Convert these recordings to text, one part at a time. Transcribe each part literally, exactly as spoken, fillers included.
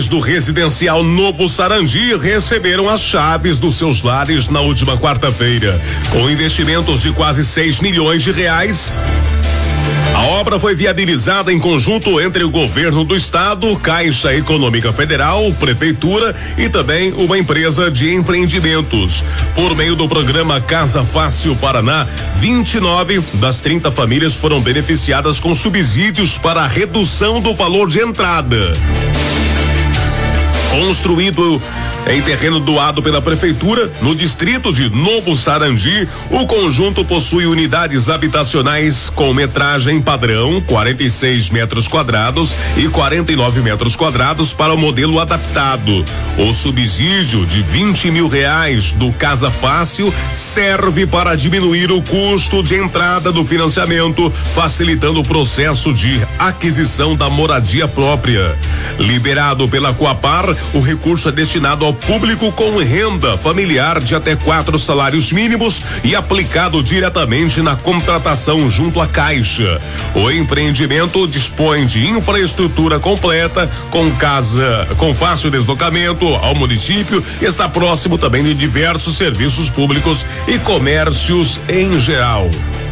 do residencial Novo Sarandi receberam as chaves dos seus lares na última quarta-feira. Com investimentos de quase seis milhões de reais, a obra foi viabilizada em conjunto entre o governo do estado, Caixa Econômica Federal, Prefeitura e também uma empresa de empreendimentos. Por meio do programa Casa Fácil Paraná, vinte e nove das trinta famílias foram beneficiadas com subsídios para a redução do valor de entrada. Construído em terreno doado pela prefeitura, no distrito de Novo Sarandi, o conjunto possui unidades habitacionais com metragem padrão, quarenta e seis metros quadrados e quarenta e nove metros quadrados para o modelo adaptado. O subsídio de vinte mil reais do Casa Fácil serve para diminuir o custo de entrada do financiamento, facilitando o processo de aquisição da moradia própria. Liberado pela Coapar, o recurso é destinado ao público com renda familiar de até quatro salários mínimos e aplicado diretamente na contratação junto à Caixa. O empreendimento dispõe de infraestrutura completa, com casa, com fácil deslocamento ao município, está próximo também de diversos serviços públicos e comércios em geral.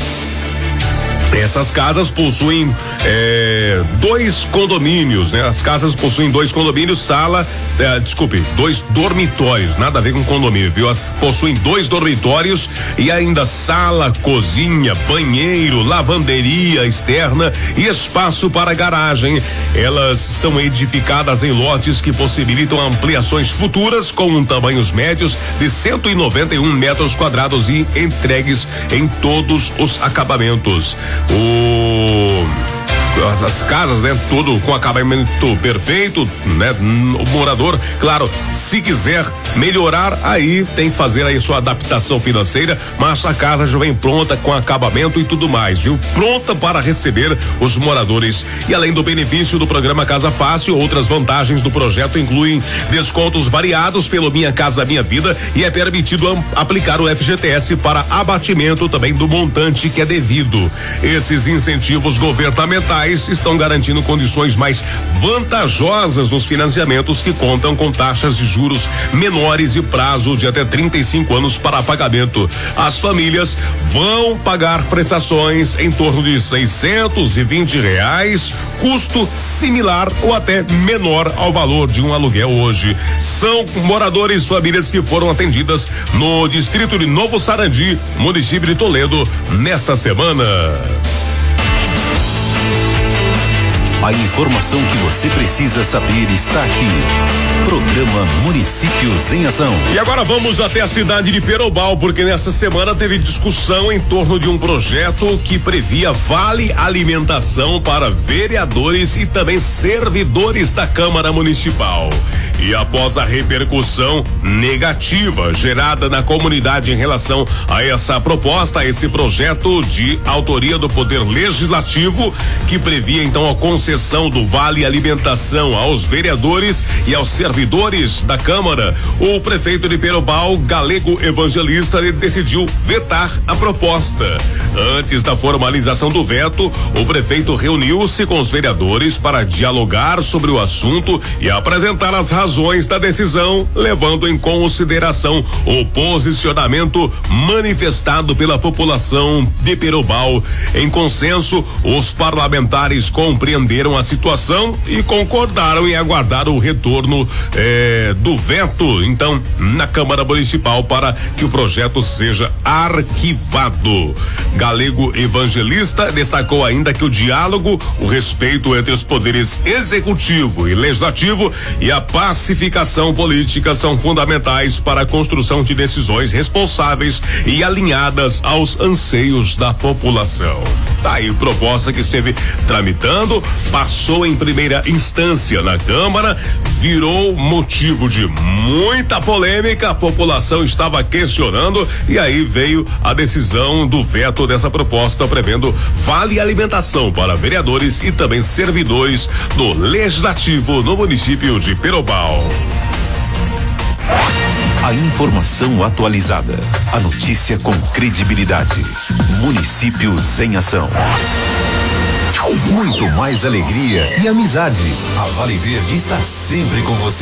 Essas casas possuem é, dois condomínios, né? As casas possuem dois condomínios, sala, é, desculpe, dois dormitórios, nada a ver com condomínio, viu? As possuem dois dormitórios e ainda sala, cozinha, banheiro, lavanderia externa e espaço para garagem. Elas são edificadas em lotes que possibilitam ampliações futuras com tamanhos médios de cento e noventa e um metros quadrados e entregues em todos os acabamentos. O as casas, né? Tudo com acabamento perfeito, né? O morador, claro, se quiser melhorar, aí tem que fazer aí sua adaptação financeira, mas a casa já vem pronta com acabamento e tudo mais, viu? Pronta para receber os moradores. E além do benefício do programa Casa Fácil, outras vantagens do projeto incluem descontos variados pelo Minha Casa Minha Vida e é permitido aplicar o F G T S para abatimento também do montante que é devido. Esses incentivos governamentais estão garantindo condições mais vantajosas nos financiamentos que contam com taxas de juros menores e prazo de até trinta e cinco anos para pagamento. As famílias vão pagar prestações em torno de seiscentos e vinte reais, custo similar ou até menor ao valor de um aluguel hoje. São moradores, famílias que foram atendidas no distrito de Novo Sarandi, município de Toledo, nesta semana. A informação que você precisa saber está aqui. Programa Municípios em Ação. E agora vamos até a cidade de Perobal, porque nessa semana teve discussão em torno de um projeto que previa vale alimentação para vereadores e também servidores da Câmara Municipal. E após a repercussão negativa gerada na comunidade em relação a essa proposta, a esse projeto de autoria do Poder Legislativo, que previa então a concessão do vale alimentação aos vereadores e aos servidores da Câmara, o prefeito de Perobal, Galego Evangelista, decidiu vetar a proposta. Antes da formalização do veto, o prefeito reuniu-se com os vereadores para dialogar sobre o assunto e apresentar as razões da decisão, levando em consideração o posicionamento manifestado pela população de Perobal. Em consenso, os parlamentares compreenderam a situação e concordaram em aguardar o retorno eh, do veto, então, na Câmara Municipal para que o projeto seja arquivado. Galego Evangelista destacou ainda que o diálogo, o respeito entre os poderes executivo e legislativo e a pacificação política são fundamentais para a construção de decisões responsáveis e alinhadas aos anseios da população. Tá aí proposta que esteve tramitando, passou em primeira instância na Câmara, virou motivo de muita polêmica, a população estava questionando e aí veio a decisão do veto dessa proposta prevendo vale alimentação para vereadores e também servidores do Legislativo no município de Perobal. A informação atualizada, a notícia com credibilidade. Municípios em Ação. Muito mais alegria e amizade. A Vale Verde está sempre com você.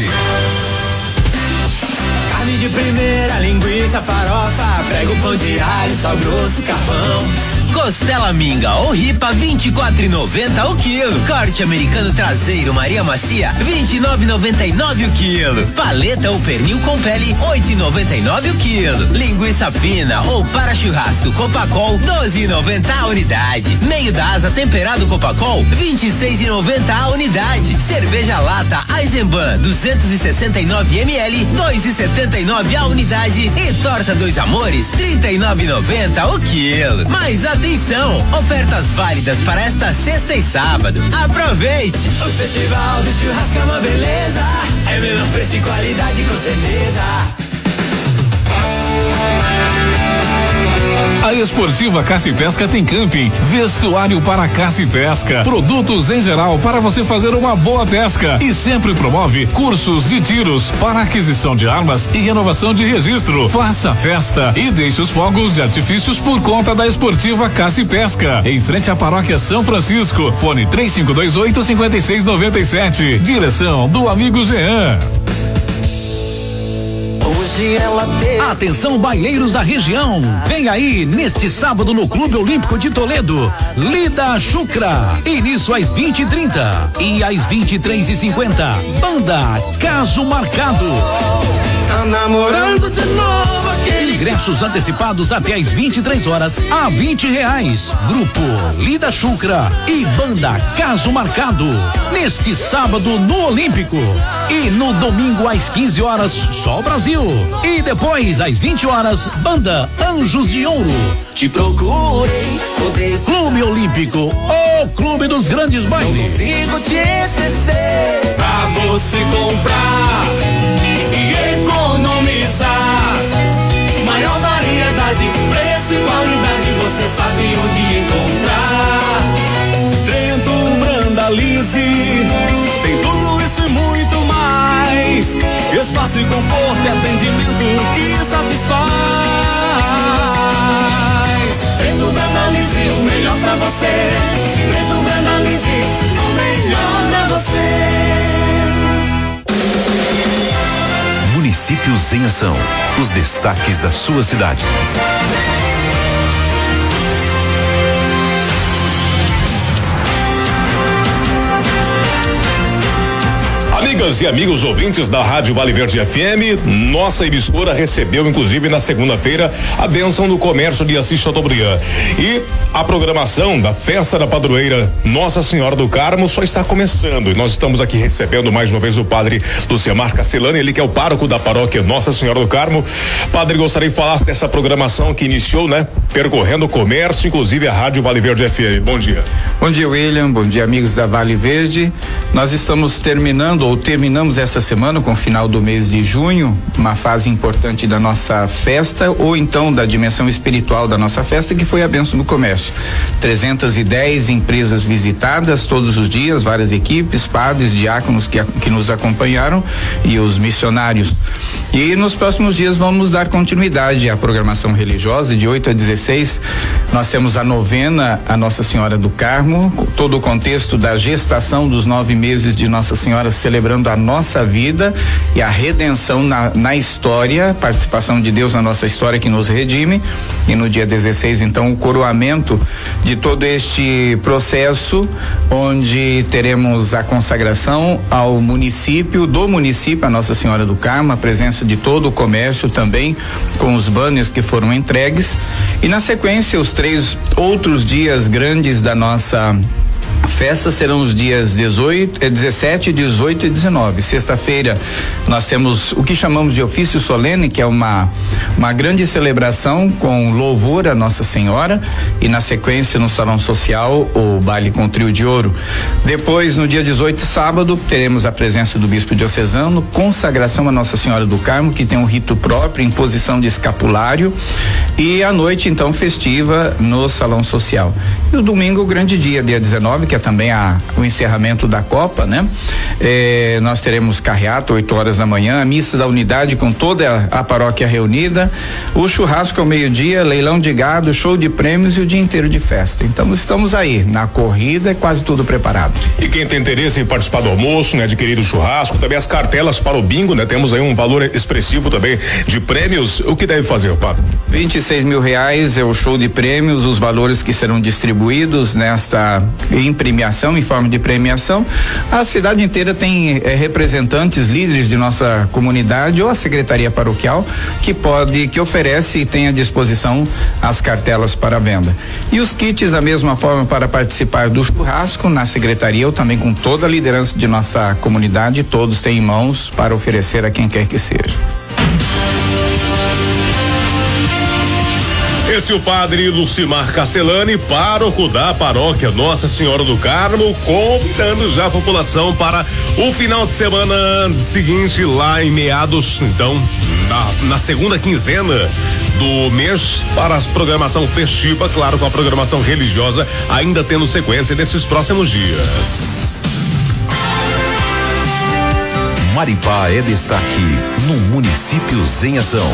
Carne de primeira, linguiça, farofa, prego, pão de alho, sal grosso, carvão. Costela minga ou ripa vinte e quatro e noventa o quilo. Corte americano traseiro Maria Macia vinte e nove e noventa e nove o quilo. Paleta ou pernil com pele oito e noventa e nove o quilo. Linguiça fina ou para churrasco Copacol doze e noventa a unidade. Meio da asa temperado Copacol vinte e seis e noventa a unidade. Cerveja lata Eisenbahn duzentos e sessenta e nove mililitros dois e setenta e nove a unidade e torta Dois Amores trinta e nove e noventa o quilo. Mais atenção, ofertas válidas para esta sexta e sábado. Aproveite! O Festival do Churrasco é uma beleza, é melhor preço e qualidade com certeza. A Esportiva Caça e Pesca tem camping, vestuário para caça e pesca, produtos em geral para você fazer uma boa pesca e sempre promove cursos de tiros para aquisição de armas e renovação de registro. Faça festa e deixe os fogos de artifícios por conta da Esportiva Caça e Pesca, em frente à Paróquia São Francisco. Fone três cinco dois oito, cinco seis nove sete. Direção do amigo Jean. Atenção, baileiros da região, vem aí neste sábado no Clube Olímpico de Toledo, Lida Chucra, início às vinte e trinta e às vinte e três e cinquenta, banda Caso Marcado. Tá namorando de novo aquele. Ingressos antecipados até às vinte e três horas a vinte reais. Grupo Lida Chucra e banda Caso Marcado neste sábado no Olímpico e no domingo às quinze horas só Brasil e depois às vinte horas banda Anjos de Ouro. Te procurei, Clube Olímpico, o clube dos grandes bailes. Não consigo te esquecer. Pra você comprar e economizar, maior variedade, preço e qualidade, você sabe onde encontrar. Trento Brandalize tem tudo isso e muito mais. Espaço e conforto e atendimento que satisfaz. Trento Brandalize, o melhor pra você. Trento Brandalize, o melhor pra você. Municípios em Ação. Os destaques da sua cidade. Amigas e amigos ouvintes da Rádio Vale Verde F M, nossa emissora recebeu, inclusive na segunda-feira, a bênção do comércio de Assis Chateaubriand. E a programação da festa da padroeira Nossa Senhora do Carmo só está começando. E nós estamos aqui recebendo mais uma vez o padre Lucemar Castellani, ele que é o pároco da paróquia Nossa Senhora do Carmo. Padre, gostaria que falasse dessa programação que iniciou, né? Percorrendo o comércio, inclusive a Rádio Vale Verde F M. Bom dia. Bom dia, William. Bom dia, amigos da Vale Verde. Nós estamos terminando ou terminamos essa semana, com o final do mês de junho, uma fase importante da nossa festa, ou então da dimensão espiritual da nossa festa, que foi a bênção do comércio. trezentas e dez empresas visitadas todos os dias, várias equipes, padres, diáconos que, que nos acompanharam e os missionários. E nos próximos dias vamos dar continuidade à programação religiosa. De oito a dezesseis, nós temos a novena a Nossa Senhora do Carmo, todo o contexto da gestação dos nove meses de Nossa Senhora, celebrando a nossa vida e a redenção na, na história, participação de Deus na nossa história que nos redime. E no dia dezesseis, então, o coroamento de todo este processo, onde teremos a consagração ao município, do município, a Nossa Senhora do Carmo, a presença de todo o comércio também, com os banners que foram entregues. E na sequência, os três outros dias grandes da nossa festa serão os dias dezoito, dezessete, dezoito e dezenove. Sexta-feira nós temos o que chamamos de ofício solene, que é uma uma grande celebração com louvor a Nossa Senhora, e na sequência no salão social o baile com trio de ouro. Depois, no dia dezoito, sábado, teremos a presença do bispo diocesano, consagração a Nossa Senhora do Carmo, que tem um rito próprio, imposição de escapulário, e a noite então festiva no salão social. E o domingo, o grande dia, dia dezenove, que é paróquia também a, o encerramento da Copa, né? É, nós teremos carreata, oito horas da manhã, a missa da unidade com toda a, a paróquia reunida, o churrasco ao meio-dia, leilão de gado, show de prêmios e o dia inteiro de festa. Então estamos aí, na corrida, quase tudo preparado. E quem tem interesse em participar do almoço, né? Adquirir o churrasco, também as cartelas para o bingo, né? Temos aí um valor expressivo também de prêmios. O que deve fazer, padre? vinte e seis mil reais é o show de prêmios, os valores que serão distribuídos nesta em premiação, em forma de premiação. A cidade inteira tem eh, representantes, líderes de nossa comunidade ou a secretaria paroquial que pode, que oferece e tem à disposição as cartelas para venda. E os kits da mesma forma para participar do churrasco na secretaria, eu também com toda a liderança de nossa comunidade, todos têm em mãos para oferecer a quem quer que seja. Esse é o padre Lucimar Castellani, pároco da paróquia Nossa Senhora do Carmo, convidando já a população para o final de semana seguinte, lá em meados, então, na, na segunda quinzena do mês, para a programação festiva, claro, com a programação religiosa ainda tendo sequência nesses próximos dias. Maripá é destaque no Municípios em Ação.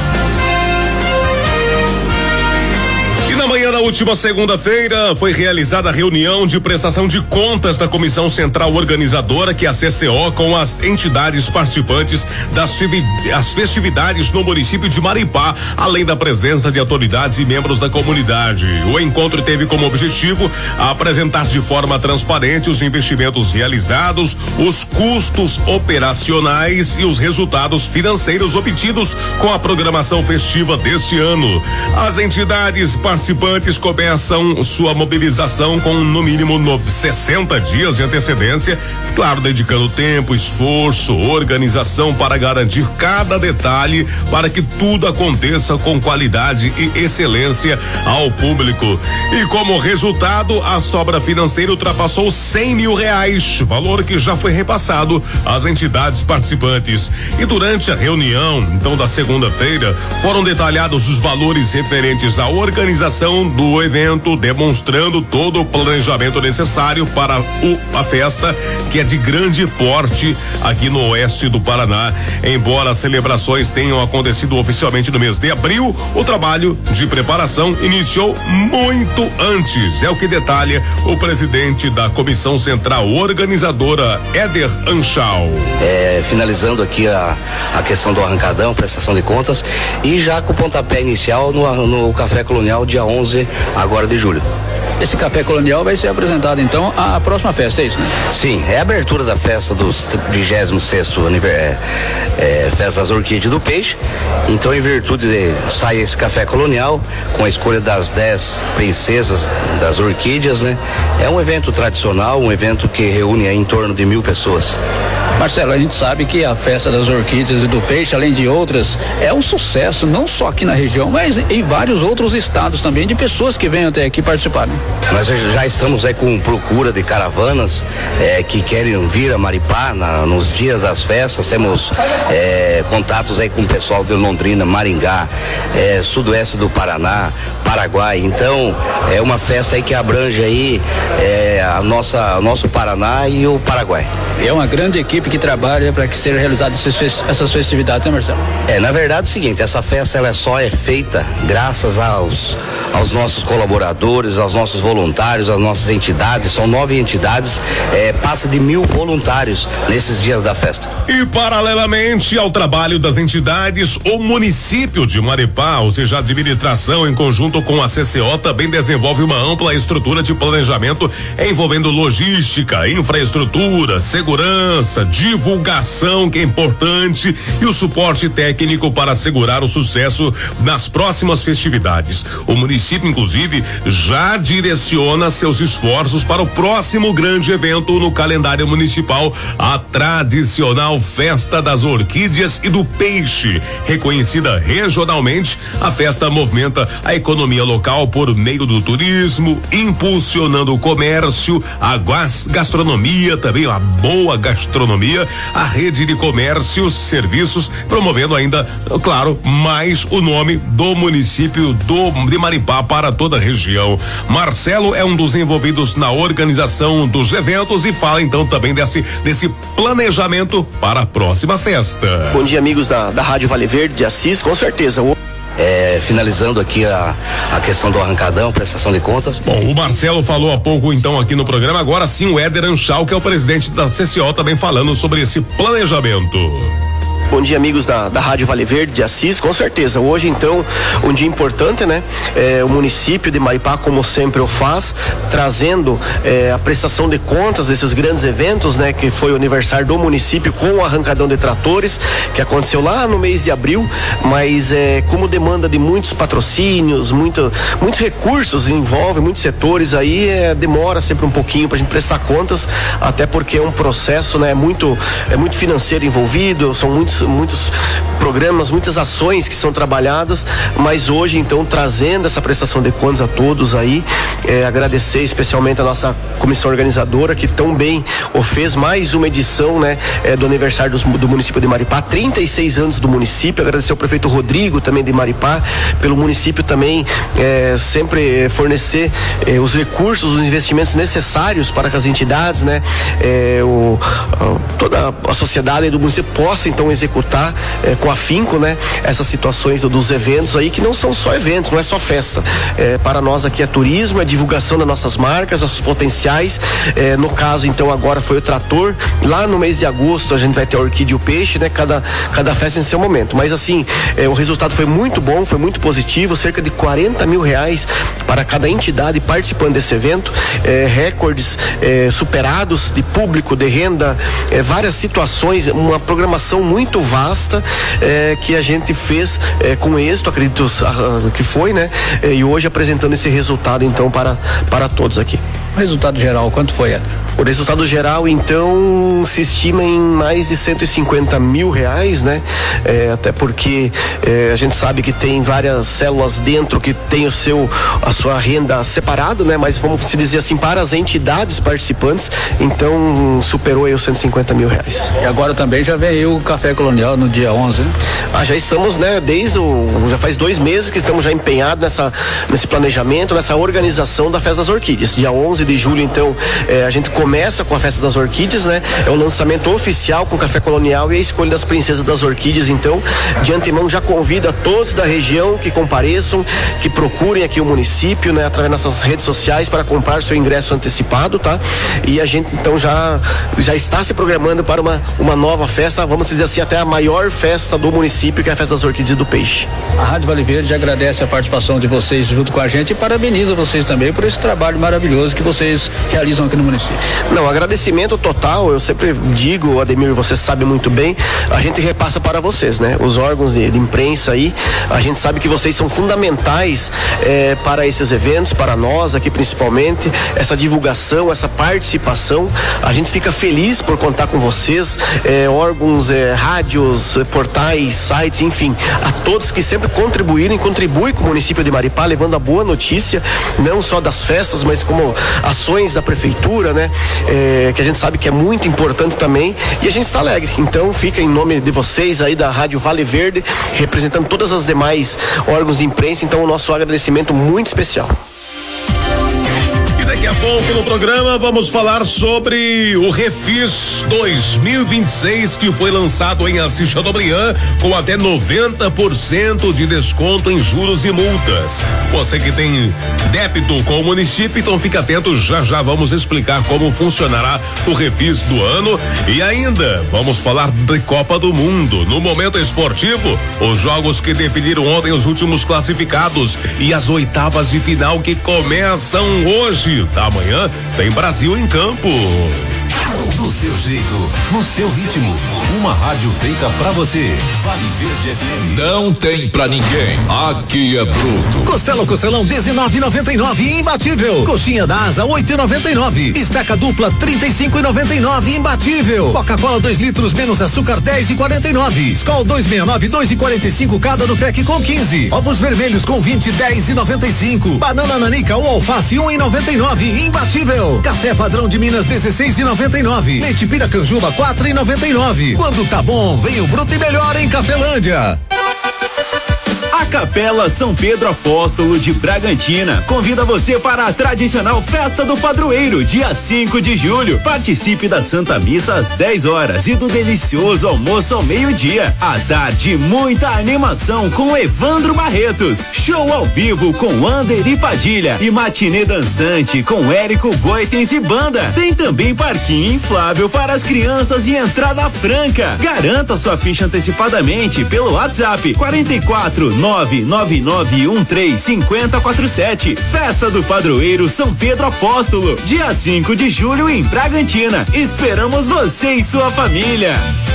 Na manhã da última segunda-feira foi realizada a reunião de prestação de contas da Comissão Central Organizadora, que é a C C O, com as entidades participantes das as festividades no município de Maripá, além da presença de autoridades e membros da comunidade. O encontro teve como objetivo apresentar de forma transparente os investimentos realizados, os custos operacionais e os resultados financeiros obtidos com a programação festiva deste ano. As entidades participantes Participantes começam sua mobilização com no mínimo sessenta dias de antecedência, claro, dedicando tempo, esforço, organização para garantir cada detalhe para que tudo aconteça com qualidade e excelência ao público. E como resultado, a sobra financeira ultrapassou cem mil reais, valor que já foi repassado às entidades participantes. E durante a reunião, então, da segunda-feira, foram detalhados os valores referentes à organização do evento, demonstrando todo o planejamento necessário para o, a festa, que é de grande porte aqui no oeste do Paraná. Embora as celebrações tenham acontecido oficialmente no mês de abril, o trabalho de preparação iniciou muito antes. É o que detalha o presidente da Comissão Central Organizadora, Éder Anchal. É, finalizando aqui a, a questão do arrancadão, prestação de contas, e já com o pontapé inicial no, no Café Colonial, dia onze agora de julho. Esse Café Colonial vai ser apresentado então à próxima festa, é isso, né? Sim, é a abertura da festa do vigésimo sexto aniversário, é, festa das orquídeas do peixe. Então, em virtude de sai esse Café Colonial com a escolha das dez princesas das orquídeas, né? É um evento tradicional, um evento que reúne aí em torno de mil pessoas. Marcelo, a gente sabe que a festa das orquídeas e do peixe, além de outras, é um sucesso, não só aqui na região, mas em vários outros estados também, de pessoas que vêm até aqui participar, né? Nós já estamos aí com procura de caravanas eh, que querem vir a Maripá na, nos dias das festas. Temos eh, contatos aí com o pessoal de Londrina, Maringá, eh, sudoeste do Paraná, Paraguai. Então, é uma festa aí que abrange aí eh, a nossa, o nosso Paraná e o Paraguai. É uma grande equipe que trabalha para que sejam realizadas essas festividades, né, Marcelo? É, na verdade é o seguinte, essa festa ela só é feita graças aos, aos nossos colaboradores, aos nossos voluntários, às nossas entidades. São nove entidades, é, passa de mil voluntários nesses dias da festa. E paralelamente ao trabalho das entidades, o município de Maripá, ou seja, a administração em conjunto com a C C O, também desenvolve uma ampla estrutura de planejamento envolvendo logística, infraestrutura, segurança, divulgação, que é importante, e o suporte técnico para assegurar o sucesso nas próximas festividades. O município, inclusive, já direciona seus esforços para o próximo grande evento no calendário municipal, a tradicional Festa das Orquídeas e do Peixe. Reconhecida regionalmente, a festa movimenta a economia local por meio do turismo, impulsionando o comércio, a gastronomia, também a boa boa gastronomia, a rede de comércios, serviços, promovendo ainda, claro, mais o nome do município do, de Maripá para toda a região. Marcelo é um dos envolvidos na organização dos eventos e fala então também desse, desse planejamento para a próxima festa. Bom dia, amigos da, da Rádio Vale Verde de Assis, com certeza. É, finalizando aqui a, a questão do arrancadão, prestação de contas. Bom, o Marcelo falou há pouco então aqui no programa, agora sim o Éder Anchal, que é o presidente da C C O, também falando sobre esse planejamento. Bom dia, amigos da, da Rádio Vale Verde de Assis, com certeza. Hoje, então, um dia importante, né? É, o município de Maripá, como sempre o faz, trazendo é, a prestação de contas desses grandes eventos, né? Que foi o aniversário do município com o arrancadão de tratores, que aconteceu lá no mês de abril, mas é, como demanda de muitos patrocínios, muito, muitos recursos, envolve muitos setores, aí é, demora sempre um pouquinho pra gente prestar contas, até porque é um processo, né? Muito, é muito financeiro envolvido, são muitos muitos programas, muitas ações que são trabalhadas, mas hoje então trazendo essa prestação de contas a todos aí, é, agradecer especialmente a nossa comissão organizadora que tão bem o fez mais uma edição, né, é, do aniversário do, do município de Maripá, trinta e seis anos do município, agradecer ao prefeito Rodrigo também de Maripá, pelo município também é, sempre fornecer é, os recursos, os investimentos necessários para que as entidades, né, é, o, a, toda a sociedade do município possa então executar é, com afinco, né, essas situações dos eventos aí, que não são só eventos, não é só festa. É, para nós aqui é turismo, é divulgação das nossas marcas, nossos potenciais. É, no caso, então, agora foi o trator. Lá no mês de agosto a gente vai ter a orquídea e o peixe, né? Cada, cada festa em seu momento. Mas assim, é, o resultado foi muito bom, foi muito positivo, cerca de quarenta mil reais para cada entidade participando desse evento, é, recordes é, superados de público, de renda, é, várias situações, uma programação muito vasta é, que a gente fez é, com êxito, acredito uh, que foi, né? É, e hoje apresentando esse resultado então para, para todos aqui. O resultado geral, quanto foi, Edson? O resultado geral, então, se estima em mais de cento e cinquenta mil reais, né? É, até porque é, a gente sabe que tem várias células dentro que tem o seu, a sua renda separada, né? Mas vamos se dizer assim, para as entidades participantes, então superou aí os cento e cinquenta mil reais. E agora também já veio o Café Colonial no dia onze, né? Ah, já estamos, né? Desde o, já faz dois meses que estamos já empenhados nessa, nesse planejamento, nessa organização da Festa das Orquídeas. Dia onze de julho, então, é, a gente começa com a Festa das Orquídeas, né? É o lançamento oficial com o Café Colonial e a escolha das princesas das orquídeas. Então, de antemão, já convida todos da região que compareçam, que procurem aqui o município, né? Através das nossas redes sociais para comprar seu ingresso antecipado, tá? E a gente, então, já, já está se programando para uma, uma nova festa, vamos dizer assim, até a maior festa do município, que é a Festa das Orquídeas e do Peixe. A Rádio Vale Verde agradece a participação de vocês junto com a gente e parabeniza vocês também por esse trabalho maravilhoso que vocês realizam aqui no município. Não, agradecimento total, eu sempre digo, Ademir, você sabe muito bem, a gente repassa para vocês, né? Os órgãos de, de imprensa aí, a gente sabe que vocês são fundamentais eh, para esses eventos, para nós aqui principalmente, essa divulgação, essa participação, a gente fica feliz por contar com vocês, eh, órgãos, eh, rádios, eh, portais, sites, enfim, a todos que sempre contribuíram e contribuem com o município de Maripá, levando a boa notícia, não só das festas, mas como ações da prefeitura, né? É, que a gente sabe que é muito importante também, e a gente está alegre. Então fica em nome de vocês aí da Rádio Vale Verde, representando todas as demais órgãos de imprensa, então o nosso agradecimento muito especial. Daqui a pouco no programa vamos falar sobre o Refis dois mil e vinte e seis, que foi lançado em Assis Chateaubriand com até noventa por cento de desconto em juros e multas. Você que tem débito com o município, então fica atento, já já vamos explicar como funcionará o Refis do ano, e ainda vamos falar de Copa do Mundo. No momento esportivo, os jogos que definiram ontem os últimos classificados e as oitavas de final que começam hoje. Amanhã tem Brasil em campo. Do seu jeito, no seu ritmo, uma rádio feita pra você. Vale Verde F M. Não tem pra ninguém, aqui é bruto. Costela ou costelão dezenove e noventa e nove, imbatível. Coxinha da asa oito e noventa e nove. Estaca dupla trinta e cinco e noventa e nove, imbatível. Coca-Cola dois litros menos açúcar dez e quarenta e nove. Skol dois sessenta e nove, dois e quarenta e cinco cada no pack com quinze. Ovos vermelhos com vinte, dez e noventa e cinco. Banana nanica ou alface um e noventa e nove, imbatível. Café padrão de Minas dezesseis e noventa e nove. nove. Leite Piracanjuba quatro e noventa e nove. Quando tá bom, vem o Bruto e Melhor em Cafelândia. A Capela São Pedro Apóstolo de Bragantina convida você para a tradicional Festa do Padroeiro, dia cinco de julho. Participe da Santa Missa às dez horas e do delicioso almoço ao meio-dia. À tarde, muita animação com Evandro Barretos. Show ao vivo com Ander e Padilha e matinê dançante com Érico Goitens e banda. Tem também parquinho inflável para as crianças e entrada franca. Garanta sua ficha antecipadamente pelo WhatsApp quarenta e quatro nove nove nove um três cinco zero quatro sete. Festa do Padroeiro São Pedro Apóstolo, dia cinco de julho em Bragantina. Esperamos você e sua família.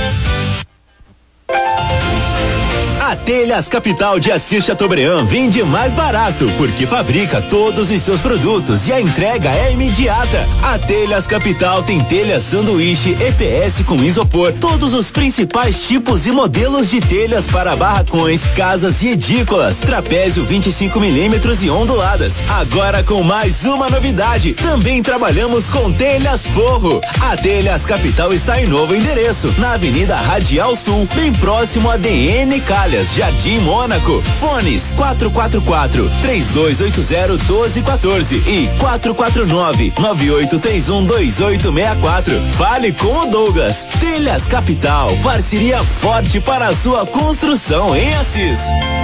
A Telhas Capital de Assis Chateaubriand vende mais barato, porque fabrica todos os seus produtos e a entrega é imediata. A Telhas Capital tem telhas sanduíche E P S com isopor, todos os principais tipos e modelos de telhas para barracões, casas e edículas, trapézio vinte e cinco milímetros e onduladas. Agora com mais uma novidade, também trabalhamos com telhas forro. A Telhas Capital está em novo endereço, na Avenida Radial Sul, bem próximo a D N Calhas, Jardim Mônaco. Fones quatro quatro quatro, três dois oito zero, um dois um quatro e quatro quatro nove, nove oito três um, dois oito seis quatro. Fale com o Douglas. Telhas Capital, parceria forte para a sua construção em Assis.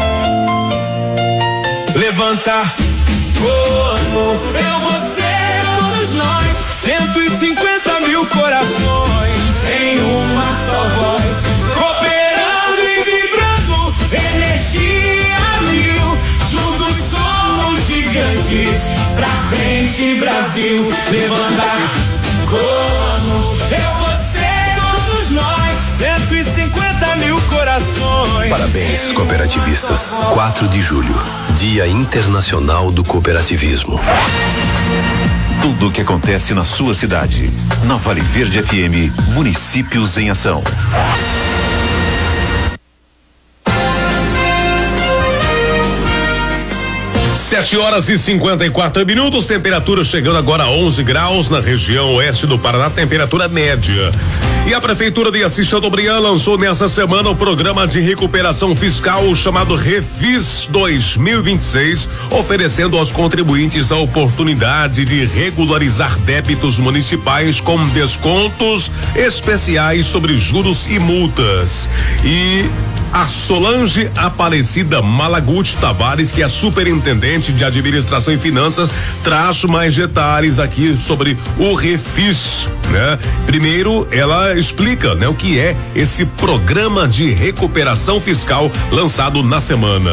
Levanta, corpo, eu, você, todos nós, cento e cinquenta mil corações em uma só voz, cooperando e vibrando, energia mil, juntos somos gigantes, pra frente Brasil, levanta, como eu, você, todos nós, cento e cinquenta mil corações. Parabéns, cooperativistas. quatro de julho, Dia Internacional do Cooperativismo. Tudo o que acontece na sua cidade. Na Vale Verde F M, Municípios em Ação. Sete horas e cinquenta e quatro minutos, temperatura chegando agora a onze graus na região oeste do Paraná, temperatura média. E a Prefeitura de Assis Chateaubriand lançou nessa semana o programa de recuperação fiscal chamado Refis dois mil e vinte e seis, oferecendo aos contribuintes a oportunidade de regularizar débitos municipais com descontos especiais sobre juros e multas. E a Solange Aparecida Malaguti Tavares, que é superintendente de administração e finanças, traz mais detalhes aqui sobre o Refis, né? Primeiro, ela explica, né, o que é esse programa de recuperação fiscal lançado na semana.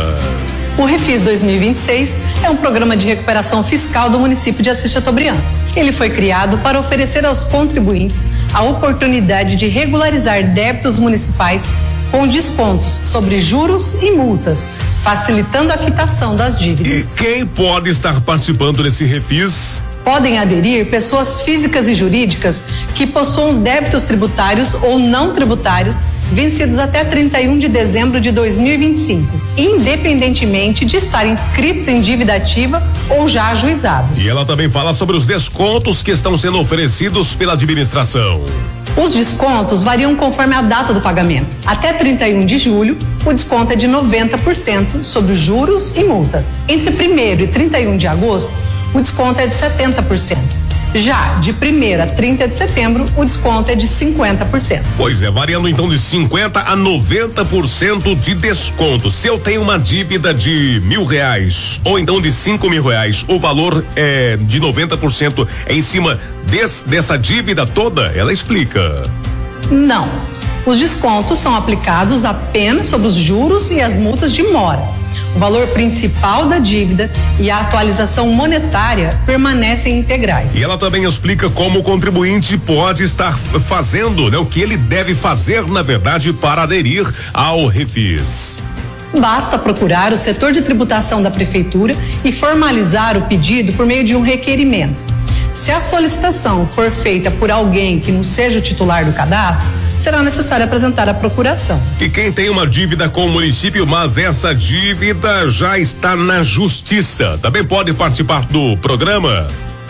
O Refis dois mil e vinte e seis é um programa de recuperação fiscal do município de Assis Chateaubriand. Ele foi criado para oferecer aos contribuintes a oportunidade de regularizar débitos municipais com descontos sobre juros e multas, facilitando a quitação das dívidas. E quem pode estar participando desse Refis? Podem aderir pessoas físicas e jurídicas que possuam débitos tributários ou não tributários vencidos até trinta e um de dezembro de dois mil e vinte e cinco, independentemente de estarem inscritos em dívida ativa ou já ajuizados. E ela também fala sobre os descontos que estão sendo oferecidos pela administração. Os descontos variam conforme a data do pagamento. Até trinta e um de julho, o desconto é de noventa por cento sobre juros e multas. Entre primeiro e trinta e um de agosto, o desconto é de setenta por cento. Já de primeiro a trinta de setembro, o desconto é de cinquenta por cento. Pois é, variando então de cinquenta a noventa por cento de desconto. Se eu tenho uma dívida de mil reais ou então de cinco mil reais, o valor é de noventa por cento é em cima des, dessa dívida toda? Ela explica. Não. Os descontos são aplicados apenas sobre os juros e as multas de mora. O valor principal da dívida e a atualização monetária permanecem integrais. E ela também explica como o contribuinte pode estar fazendo, né, o que ele deve fazer, na verdade, para aderir ao Refis. Basta procurar o setor de tributação da prefeitura e formalizar o pedido por meio de um requerimento. Se a solicitação for feita por alguém que não seja o titular do cadastro, será necessário apresentar a procuração. E quem tem uma dívida com o município, mas essa dívida já está na justiça, também pode participar do programa?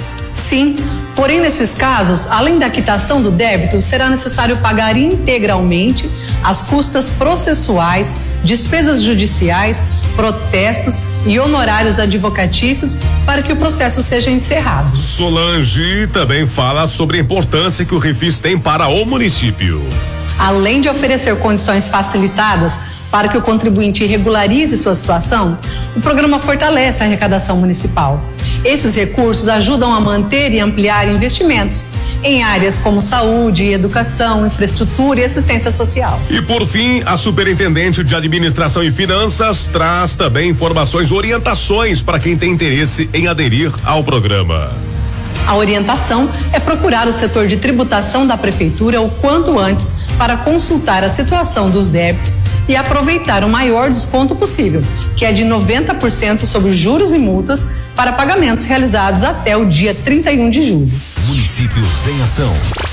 Sim, porém nesses casos, além da quitação do débito, será necessário pagar integralmente as custas processuais, despesas judiciais, protestos e honorários advocatícios para que o processo seja encerrado. Solange também fala sobre a importância que o Refis tem para o município. Além de oferecer condições facilitadas para que o contribuinte regularize sua situação, o programa fortalece a arrecadação municipal. Esses recursos ajudam a manter e ampliar investimentos em áreas como saúde, educação, infraestrutura e assistência social. E por fim, a Superintendente de Administração e Finanças traz também informações, orientações para quem tem interesse em aderir ao programa. A orientação é procurar o setor de tributação da prefeitura o quanto antes para consultar a situação dos débitos e aproveitar o maior desconto possível, que é de noventa por cento sobre juros e multas para pagamentos realizados até o dia trinta e um de julho. Municípios em Ação.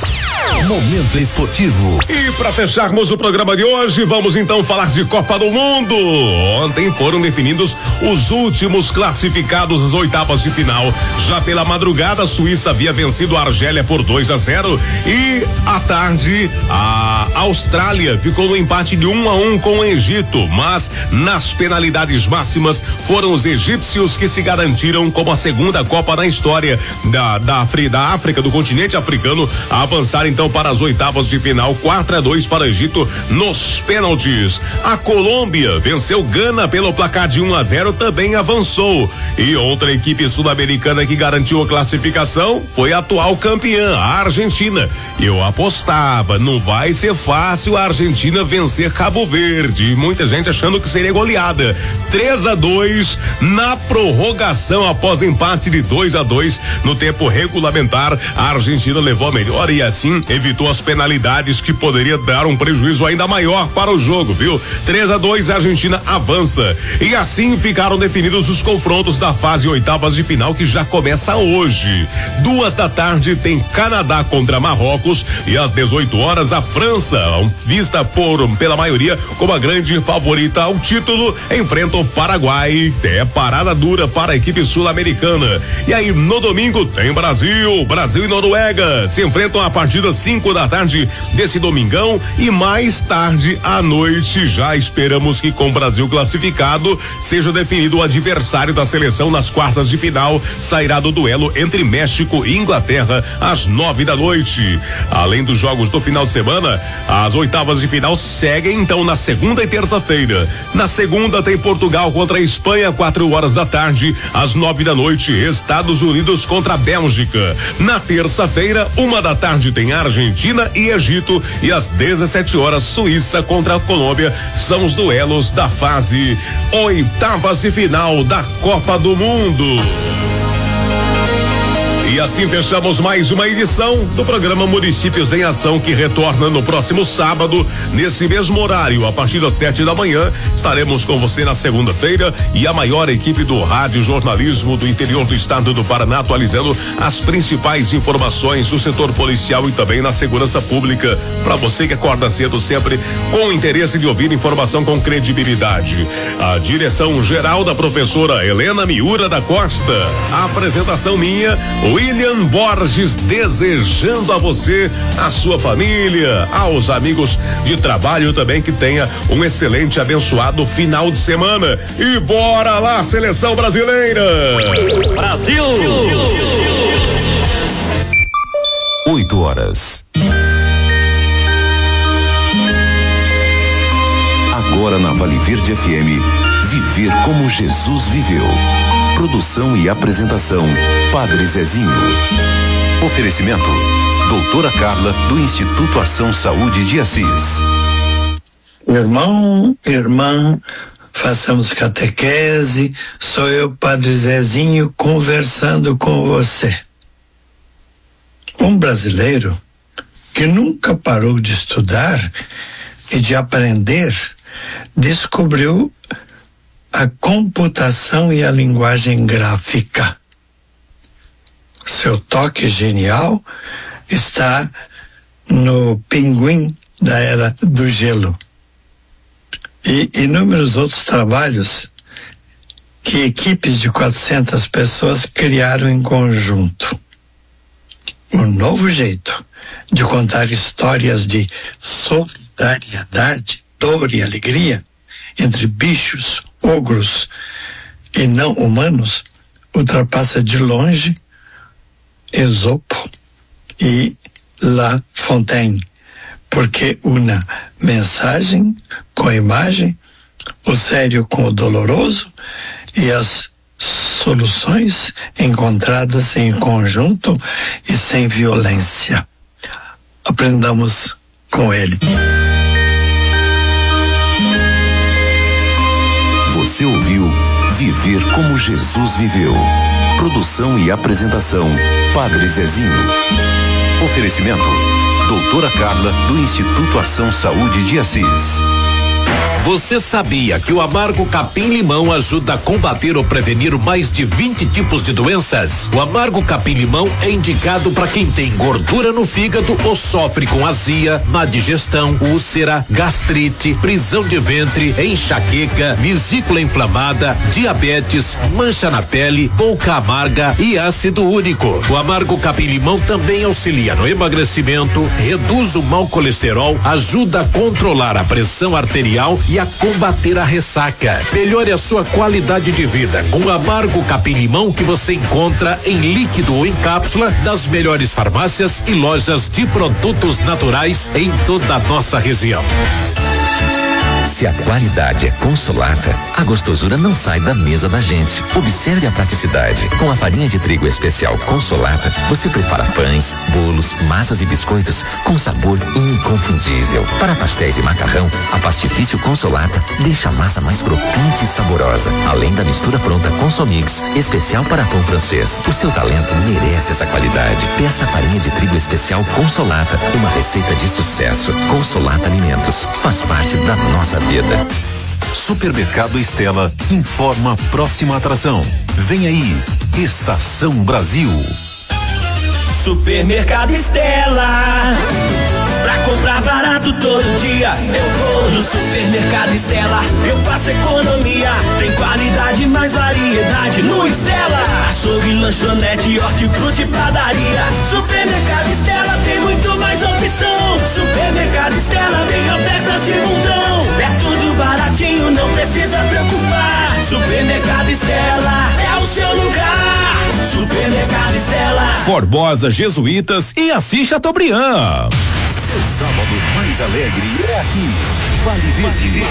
Momento esportivo. E para fecharmos o programa de hoje, vamos então falar de Copa do Mundo. Ontem foram definidos os últimos classificados às oitavas de final. Já pela madrugada, a Suíça havia vencido a Argélia por dois a zero e à tarde a Austrália ficou no empate de um a um com o Egito, mas nas penalidades máximas foram os egípcios que se garantiram como a segunda Copa na história da da, Afri, da África, do continente africano, a avançar então para as oitavas de final, quatro a dois para o Egito nos pênaltis. A Colômbia venceu Gana pelo placar de um a zero, também avançou. E outra equipe sul-americana que garantiu a classificação foi a atual campeã, a Argentina. Eu apostava, não vai ser fácil a Argentina vencer Cabo Verde. Muita gente achando que seria goleada. três a dois na prorrogação após empate de dois a dois no tempo regulamentar. A Argentina levou a melhor e assim evitou as penalidades que poderia dar um prejuízo ainda maior para o jogo, viu? três a dois, a Argentina avança. E assim ficaram definidos os confrontos da fase oitavas de final, que já começa hoje. Duas da tarde tem Canadá contra Marrocos e às dezoito horas a França, vista por pela maioria como a grande favorita ao título, enfrenta o Paraguai. É parada dura para a equipe sul-americana. E aí no domingo tem Brasil, Brasil e Noruega se enfrentam a partir das cinco da tarde desse domingão e mais tarde à noite já esperamos que com o Brasil classificado seja definido o adversário da seleção nas quartas de final. Sairá do duelo entre México e Inglaterra às nove da noite. Além dos jogos do final de semana, as oitavas de final seguem então na segunda e terça-feira. Na segunda tem Portugal contra a Espanha, quatro horas da tarde, às nove da noite, Estados Unidos contra a Bélgica. Na terça-feira, uma da tarde tem Argentina e Egito e às dezessete horas Suíça contra a Colômbia. São os duelos da fase oitavas de final da Copa do Mundo. E assim fechamos mais uma edição do programa Municípios em Ação, que retorna no próximo sábado, nesse mesmo horário, a partir das sete da manhã. Estaremos com você na segunda-feira e a maior equipe do rádio jornalismo do interior do estado do Paraná, atualizando as principais informações do setor policial e também na segurança pública, para você que acorda cedo sempre com interesse de ouvir informação com credibilidade. A direção geral da professora Helena Miura da Costa. A apresentação minha, William Borges, desejando a você, a sua família, aos amigos de trabalho também, que tenha um excelente, abençoado final de semana. E bora lá, seleção brasileira! Brasil! Oito horas. Agora na Vale Verde F M, viver como Jesus viveu. Produção e apresentação, Padre Zezinho. Oferecimento, doutora Carla, do Instituto Ação Saúde de Assis. Irmão, irmã, façamos catequese. Sou eu, Padre Zezinho, conversando com você. Um brasileiro que nunca parou de estudar e de aprender, descobriu a computação e a linguagem gráfica. Seu toque genial está no Pinguim da Era do Gelo e inúmeros outros trabalhos que equipes de quatrocentas pessoas criaram em conjunto. um novo jeito de contar histórias de solidariedade, dor e alegria entre bichos, ogros e não humanos ultrapassa de longe Esopo e La Fontaine, porque une mensagem com a imagem, o sério com o doloroso e as soluções encontradas em conjunto e sem violência. Aprendamos com ele. Você ouviu Viver como Jesus viveu. Produção e apresentação, Padre Zezinho. Oferecimento, doutora Carla, do Instituto Ação Saúde de Assis. Você sabia que o amargo capim-limão ajuda a combater ou prevenir mais de vinte tipos de doenças? O amargo capim-limão é indicado para quem tem gordura no fígado ou sofre com azia, má digestão, úlcera, gastrite, prisão de ventre, enxaqueca, vesícula inflamada, diabetes, mancha na pele, boca amarga e ácido úrico. O amargo capim-limão também auxilia no emagrecimento, reduz o mau colesterol, ajuda a controlar a pressão arterial e a combater a ressaca. Melhore a sua qualidade de vida com o amargo capim-limão, que você encontra em líquido ou em cápsula das melhores farmácias e lojas de produtos naturais em toda a nossa região. Se a qualidade é Consolata, a gostosura não sai da mesa da gente. Observe a praticidade. Com a farinha de trigo especial Consolata, você prepara pães, bolos, massas e biscoitos com sabor inconfundível. Para pastéis e macarrão, a Pastifício Consolata deixa a massa mais crocante e saborosa. Além da mistura pronta Consomix, especial para pão francês. O seu talento merece essa qualidade. Peça a farinha de trigo especial Consolata, uma receita de sucesso. Consolata Alimentos, faz parte da nossa vida. Supermercado Estela informa a próxima atração. Vem aí, Estação Brasil. Supermercado Estela. Pra comprar barato todo dia, eu vou no Supermercado Estela. Eu faço economia, tem qualidade, mais variedade no Estela. Açougue, lanchonete, hortifruti, padaria. Supermercado Estela tem muito mais opção. Supermercado Estela tem ofertas de montão. É tudo baratinho, não precisa preocupar. Supermercado Estela é o seu lugar. Supermercado Estela. Formosa, Jesuítas e Assis Chateaubriand. Seu sábado mais alegre é aqui, Vale Verde.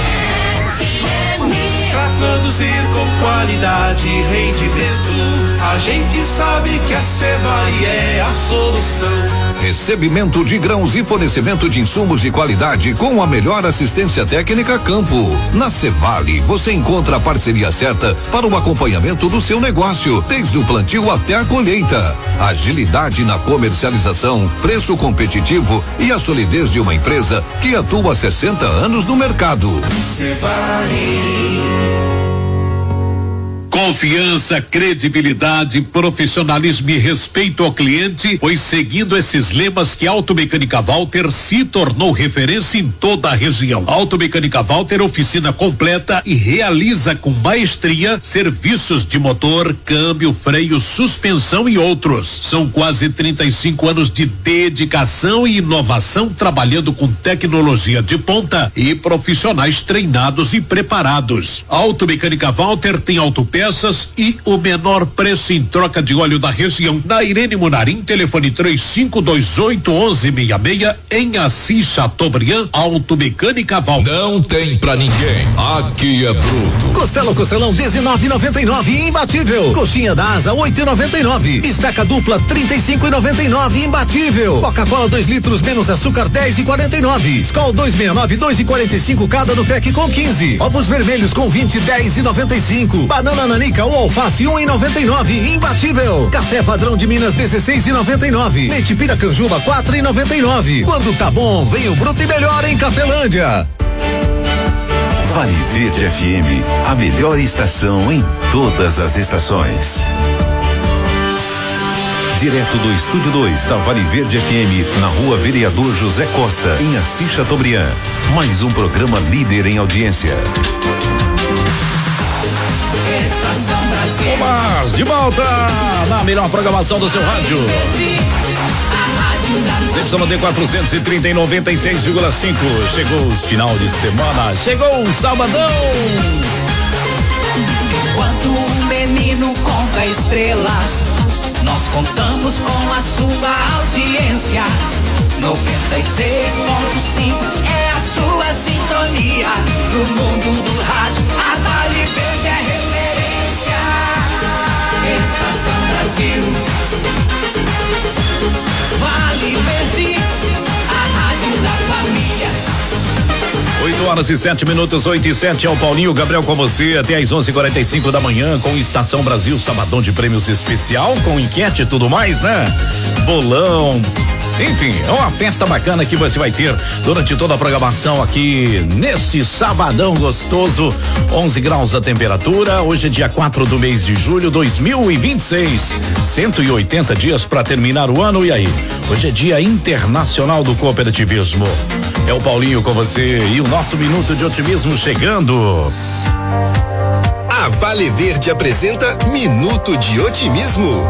Pra produzir com qualidade e rendimento, a gente sabe que a Cevale é a solução. Recebimento de grãos e fornecimento de insumos de qualidade com a melhor assistência técnica campo. Na Cevale, você encontra a parceria certa para o acompanhamento do seu negócio, desde o plantio até a colheita. Agilidade na comercialização, preço competitivo e a solidez de uma empresa que atua há sessenta anos no mercado. Cevale. Confiança, credibilidade, profissionalismo e respeito ao cliente, pois seguindo esses lemas que a Automecânica Walter se tornou referência em toda a região. A Automecânica Walter, oficina completa e realiza com maestria serviços de motor, câmbio, freio, suspensão e outros. São quase trinta e cinco anos de dedicação e inovação, trabalhando com tecnologia de ponta e profissionais treinados e preparados. A Automecânica Walter tem autopeças e o menor preço em troca de óleo da região. Na Irene Munarim, telefone três cinco dois oito, onze sessenta e seis, em Assis Chateaubriand. Automecânica Walter. Não tem pra ninguém, aqui é bruto. Costela Costelão dezenove e noventa e nove, imbatível. Coxinha da Asa oito e noventa e nove. Estaca dupla trinta e cinco e noventa e nove, imbatível. Coca-Cola dois litros menos açúcar dez e quarenta e nove. Skol dois sessenta e nove, dois e quarenta e cinco cada no pack com quinze. Ovos vermelhos com vinte, dez e noventa e cinco. Banana nanica ou alface um e noventa e nove, imbatível. Café Padrão de Minas dezesseis e noventa e nove. Leite Piracanjuba quatro e noventa e nove. Quando tá bom, vem o bruto e melhor em Cafelândia. Vale Verde F M, a melhor estação em todas as estações. Direto do Estúdio dois da Vale Verde F M, na Rua Vereador José Costa, em Assis Chateaubriand. Mais um programa líder em audiência. Vamos de volta na melhor programação do seu rádio. Z Y D quatrocentos e trinta e noventa e seis vírgula cinco. Chegou o final de semana, chegou o sabadão. Enquanto um menino conta estrelas, nós contamos com a sua audiência. noventa e seis ponto cinco é a sua sintonia. No mundo do rádio, a Vale Verde é referência. Estação Brasil, Vale Verde, a rádio da família. oito horas e sete minutos, oito e sete, é o Paulinho Gabriel com você até às onze e quarenta e cinco da manhã com Estação Brasil, sabadão de prêmios especial, com enquete e tudo mais, né? Bolão. Enfim, é uma festa bacana que você vai ter durante toda a programação aqui nesse sabadão gostoso. onze graus a temperatura. Hoje é dia quatro do mês de julho, dois mil e vinte e seis. cento e oitenta dias para terminar o ano. E aí? Hoje é Dia Internacional do Cooperativismo. É o Paulinho com você e o nosso Minuto de Otimismo chegando. A Vale Verde apresenta Minuto de Otimismo.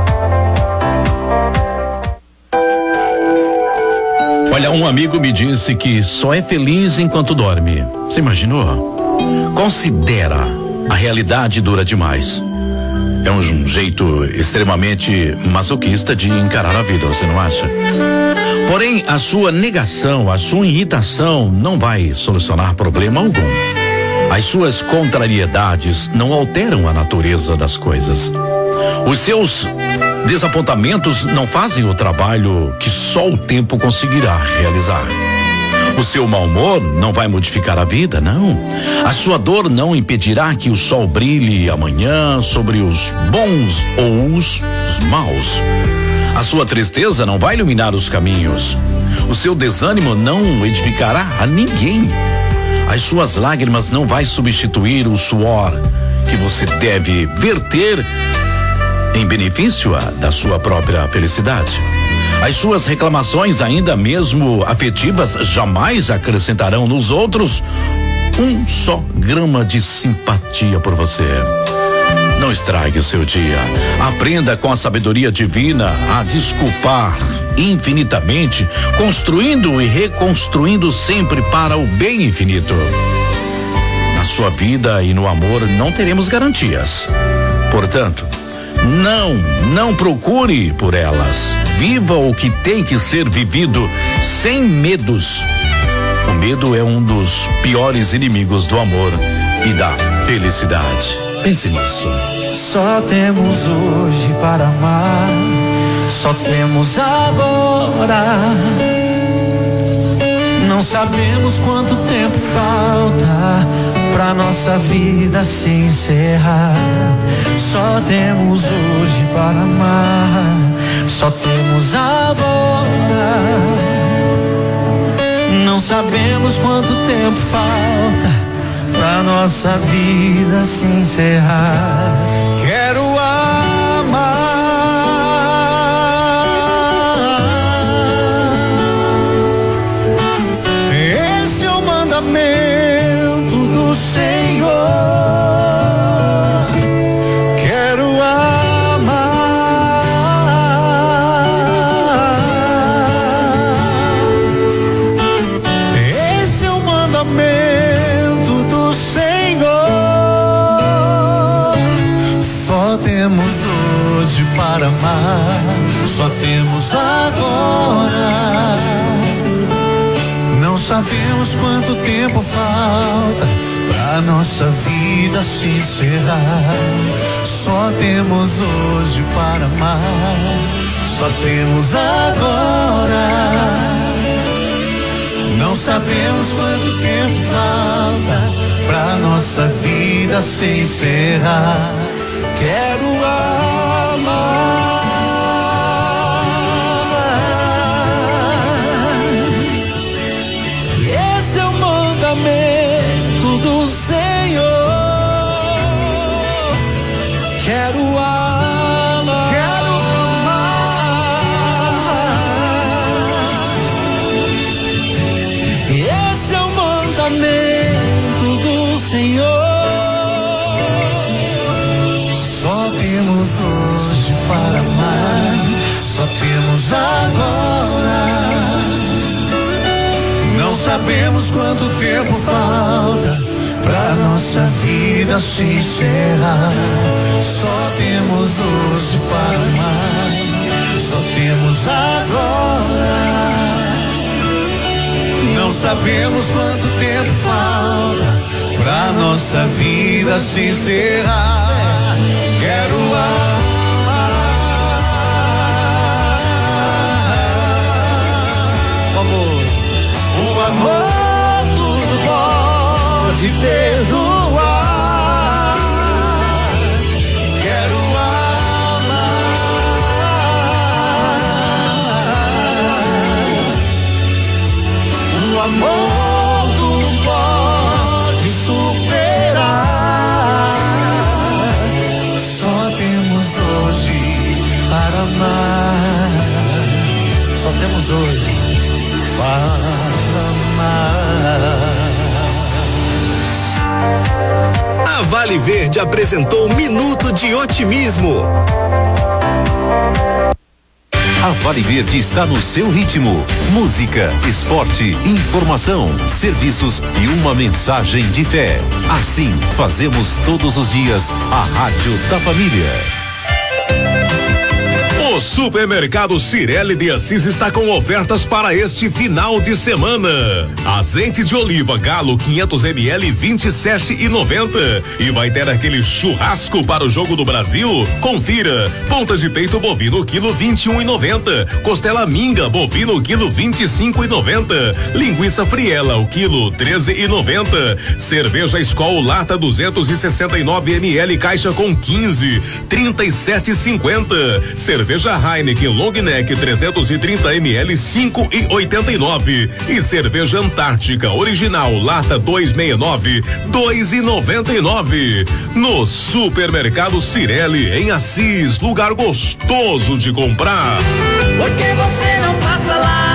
Olha, um amigo me disse que só é feliz enquanto dorme. Você imaginou? Considera, a realidade dura demais. É um jeito extremamente masoquista de encarar a vida, você não acha? Porém, a sua negação, a sua irritação não vai solucionar problema algum. As suas contrariedades não alteram a natureza das coisas. Os seus desapontamentos não fazem o trabalho que só o tempo conseguirá realizar. O seu mau humor não vai modificar a vida, não. A sua dor não impedirá que o sol brilhe amanhã sobre os bons ou os, os maus. A sua tristeza não vai iluminar os caminhos. O seu desânimo não edificará a ninguém. As suas lágrimas não vai substituir o suor que você deve verter em benefício da sua própria felicidade. As suas reclamações, ainda mesmo afetivas, jamais acrescentarão nos outros um só grama de simpatia por você. Não estrague o seu dia. Aprenda com a sabedoria divina a desculpar infinitamente, construindo e reconstruindo sempre para o bem infinito. Na sua vida e no amor não teremos garantias. Portanto, Não, não procure por elas. Viva o que tem que ser vivido sem medos. O medo é um dos piores inimigos do amor e da felicidade. Pense nisso. Só temos hoje para amar, só temos agora. Não sabemos quanto tempo falta pra nossa vida se encerrar. Só temos hoje para amar, só temos agora. Não sabemos quanto tempo falta pra nossa vida se encerrar. Quero amar. Esse é o mandamento do Senhor. Quero amar. Esse é o mandamento do Senhor. Só temos hoje para amar, só temos agora. Não sabemos quanto tempo falta pra nossa vida se encerrar. Só temos hoje para amar, só temos agora. Não sabemos quanto tempo falta pra nossa vida se encerrar. Quero amar. Esse é o mandamento do Senhor. Quero amar. Quero amar. Esse é o mandamento do Senhor. Só temos hoje para amar, só temos agora. sabemos quanto tempo falta pra nossa vida se encerrar. Só temos hoje para amar, só temos agora. Não sabemos quanto tempo falta pra nossa vida se encerrar. Quero amar. O amor, o amor tudo pode perdoar. Quero amar. O amor tudo pode superar. Só temos hoje para amar. Só temos hoje para amar. A Vale Verde apresentou Minuto de Otimismo. A Vale Verde está no seu ritmo. Música, esporte, informação, serviços e uma mensagem de fé. Assim, fazemos todos os dias a Rádio da Família. O Supermercado Cirelli de Assis está com ofertas para este final de semana. Azeite de oliva Galo quinhentos mililitros vinte e sete e noventa. E vai ter aquele churrasco para o Jogo do Brasil? Confira. Ponta de peito bovino quilo vinte e um e noventa. Costela minga bovino quilo vinte e cinco e noventa. Linguiça friela o quilo treze e noventa. Cerveja Skol lata duzentos e sessenta e nove mililitros caixa com quinze, trinta e sete e cinquenta. Cerveja Heineken Long Neck trezentos e trinta mililitros cinco e oitenta e nove. E cerveja Antártica Original lata duzentos e sessenta e nove, dois e noventa e nove. No Supermercado Cirelli em Assis, lugar gostoso de comprar. Por que você não passa lá?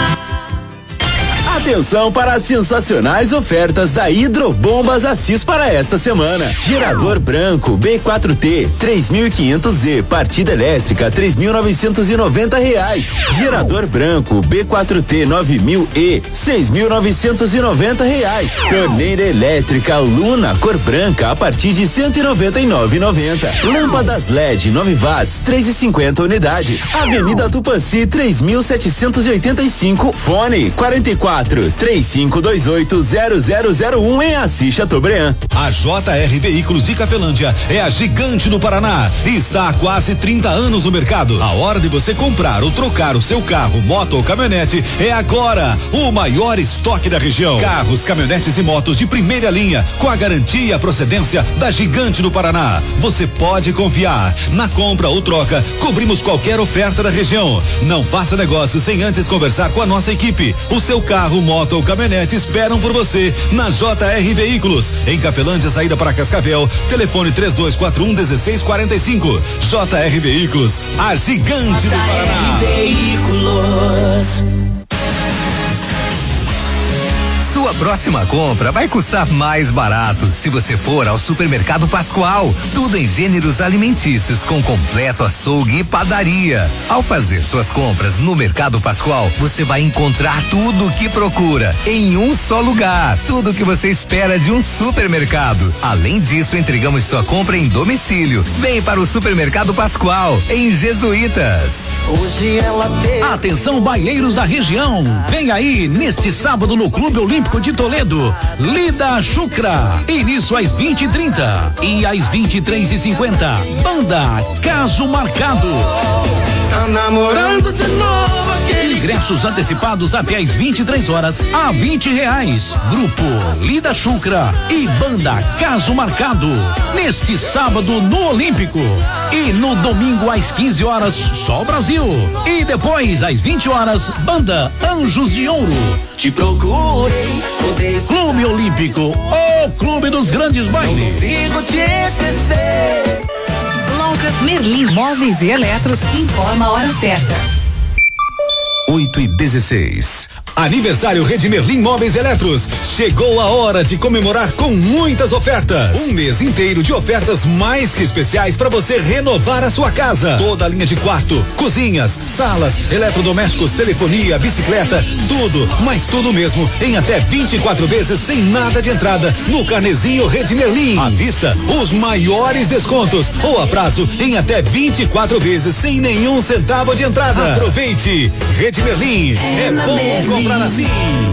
Atenção para as sensacionais ofertas da Hidrobombas Assis para esta semana. Gerador branco B quatro T três mil e quinhentos Z, partida elétrica três mil novecentos e noventa reais. Gerador branco B quatro T nove mil E seis mil novecentos e noventa reais. Torneira elétrica Luna cor branca a partir de cento e noventa e nove e noventa. Lâmpadas L E D nove watts três e cinquenta unidade. Avenida Tupanci três mil setecentos e oitenta e cinco. Fone quarenta e quatro três cinco dois oito zero zero zero um em Assis Chateaubriand. A J R Veículos de Cafelândia é a gigante no Paraná e está há quase trinta anos no mercado. A hora de você comprar ou trocar o seu carro, moto ou caminhonete é agora. O maior estoque da região. Carros, caminhonetes e motos de primeira linha com a garantia e a procedência da gigante no Paraná. Você pode confiar. Na compra ou troca, cobrimos qualquer oferta da região. Não faça negócio sem antes conversar com a nossa equipe. O seu carro, moto ou caminhonete esperam por você na J R Veículos. Em Cafelândia, saída para Cascavel. Telefone três dois quatro um um seis quatro cinco. J R Veículos, a gigante do Paraná. Veículos. Sua próxima compra vai custar mais barato se você for ao Supermercado Pascoal. Tudo em gêneros alimentícios com completo açougue e padaria. Ao fazer suas compras no Mercado Pascoal, você vai encontrar tudo o que procura em um só lugar. Tudo o que você espera de um supermercado. Além disso, entregamos sua compra em domicílio. Vem para o Supermercado Pascoal, em Jesuítas. Hoje ela tem... Atenção, baileiros da região. Vem aí, neste sábado no Clube Olímpico de Toledo, Lida Chucra. Início às vinte e trinta e às vinte e três e cinquenta. Banda Caso Marcado. Tá namorando de novo aquele... Ingressos antecipados até às vinte e três horas a vinte reais. Grupo Lida Chucra e Banda Caso Marcado. Neste sábado no Olímpico. E no domingo às quinze horas, só Brasil. E depois às vinte horas, Banda Anjos de Ouro. Te procurei, Clube Olímpico, o clube dos grandes bailes. Não consigo te esquecer. Lojas Merlin Móveis e Eletros informa a hora certa. oito e dezesseis. Aniversário Rede Merlin Móveis Eletros. Chegou a hora de comemorar com muitas ofertas. Um mês inteiro de ofertas mais que especiais para você renovar a sua casa. Toda a linha de quarto, cozinhas, salas, eletrodomésticos, telefonia, bicicleta, tudo, mas tudo mesmo, em até vinte e quatro vezes sem nada de entrada no Carnezinho Rede Merlin. À vista, os maiores descontos ou a prazo em até vinte e quatro vezes sem nenhum centavo de entrada. Aproveite! Rede Merlin, é bom comprar assim.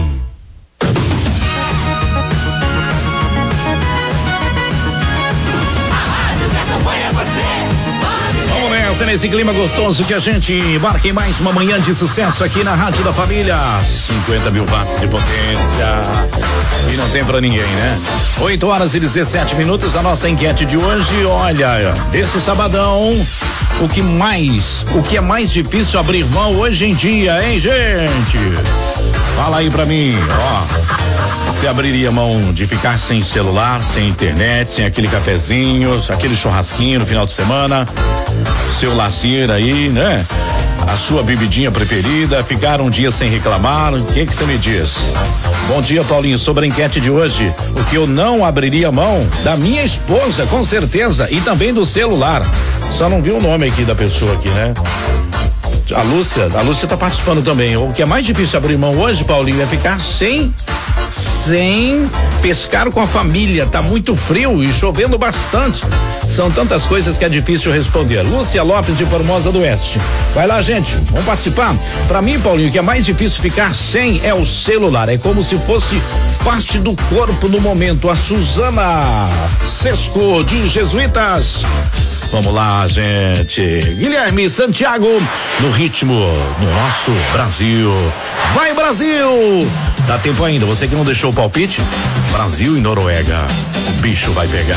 Vamos nessa, nesse clima gostoso que a gente embarca em mais uma manhã de sucesso aqui na Rádio da Família. cinquenta mil watts de potência. E não tem pra ninguém, né? oito horas e dezessete minutos, a nossa enquete de hoje. Olha, esse sabadão, o que mais, o que é mais difícil abrir mão hoje em dia, hein, gente? Fala aí pra mim, ó. Você abriria mão de ficar sem celular, sem internet, sem aquele cafezinho, aquele churrasquinho no final de semana, seu lazer aí, né? A sua bebidinha preferida, ficar um dia sem reclamar, o que que você me diz? Bom dia, Paulinho, sobre a enquete de hoje, o que eu não abriria mão da minha esposa, com certeza, e também do celular. Só não vi o nome aqui da pessoa aqui, né? A Lúcia, a Lúcia tá participando também. O que é mais difícil abrir mão hoje, Paulinho, é ficar sem sem pescar com a família. Tá muito frio e chovendo bastante. São tantas coisas que é difícil responder. Lúcia Lopes de Formosa do Oeste. Vai lá, gente, vamos participar. Pra mim, Paulinho, o que é mais difícil ficar sem é o celular. É como se fosse parte do corpo no momento. A Suzana Sesco de Jesuítas. Vamos lá, gente. Guilherme Santiago, no ritmo do nosso Brasil. Vai, Brasil! Dá tempo ainda, você que não deixou o palpite, Brasil e Noruega, o bicho vai pegar.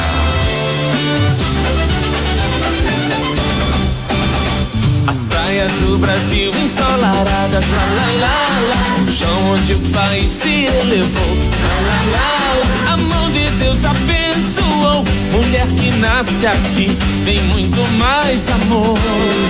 As praias do Brasil ensolaradas, lá, lá, lá, lá. O chão onde o país se elevou, lá, lá, lá, lá. A mão de Deus abençoou. Mulher que nasce aqui tem muito mais amor.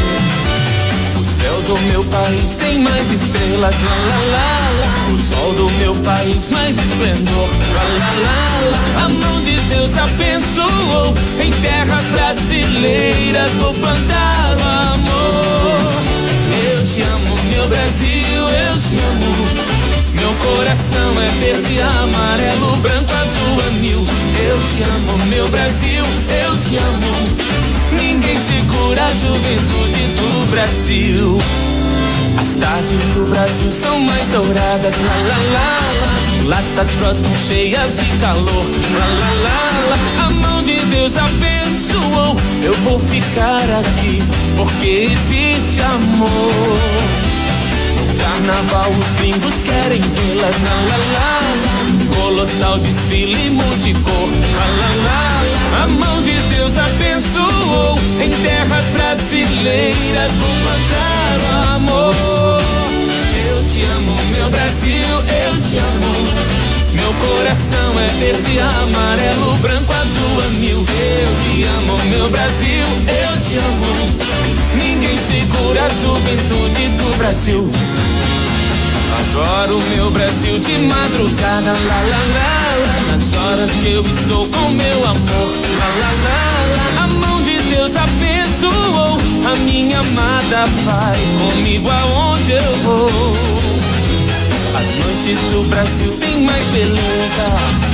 O céu do meu país tem mais estrelas, lá, lá, lá, lá. O sol do meu país mais esplendor, lá, lá, lá, lá. A mão de Deus abençoou. Em terras brasileiras vou plantar o amor. Eu te amo, meu Brasil, eu te amo. Meu coração é verde, amarelo, branco, azul, anil. Eu te amo, meu Brasil, eu te amo. Ninguém segura a juventude do Brasil. As tardes do Brasil são mais douradas, lá, lá, lá, lá. Latas brotam cheias de calor, lá, lá, lá, lá. A mão de Deus abençoou. Eu vou ficar aqui porque existe amor. Carnaval, os gringos querem vê-las, lá, lá, lá, lá. Colossal desfile multicor, lá, lá, lá, lá. A mão de Deus abençoou. Em terras brasileiras vou plantar o amor. Eu te amo, meu Brasil, eu te amo. Meu coração é verde, amarelo, branco, azul, anil. Eu te amo, meu Brasil, eu te amo. Ninguém segura a juventude do Brasil. Adoro o meu Brasil de madrugada, lá, lá, lá, lá. Nas horas que eu estou com meu amor, lá, lá, lá, lá. A mão de Deus abençoou. A minha amada vai comigo aonde eu vou. As noites do Brasil têm mais beleza.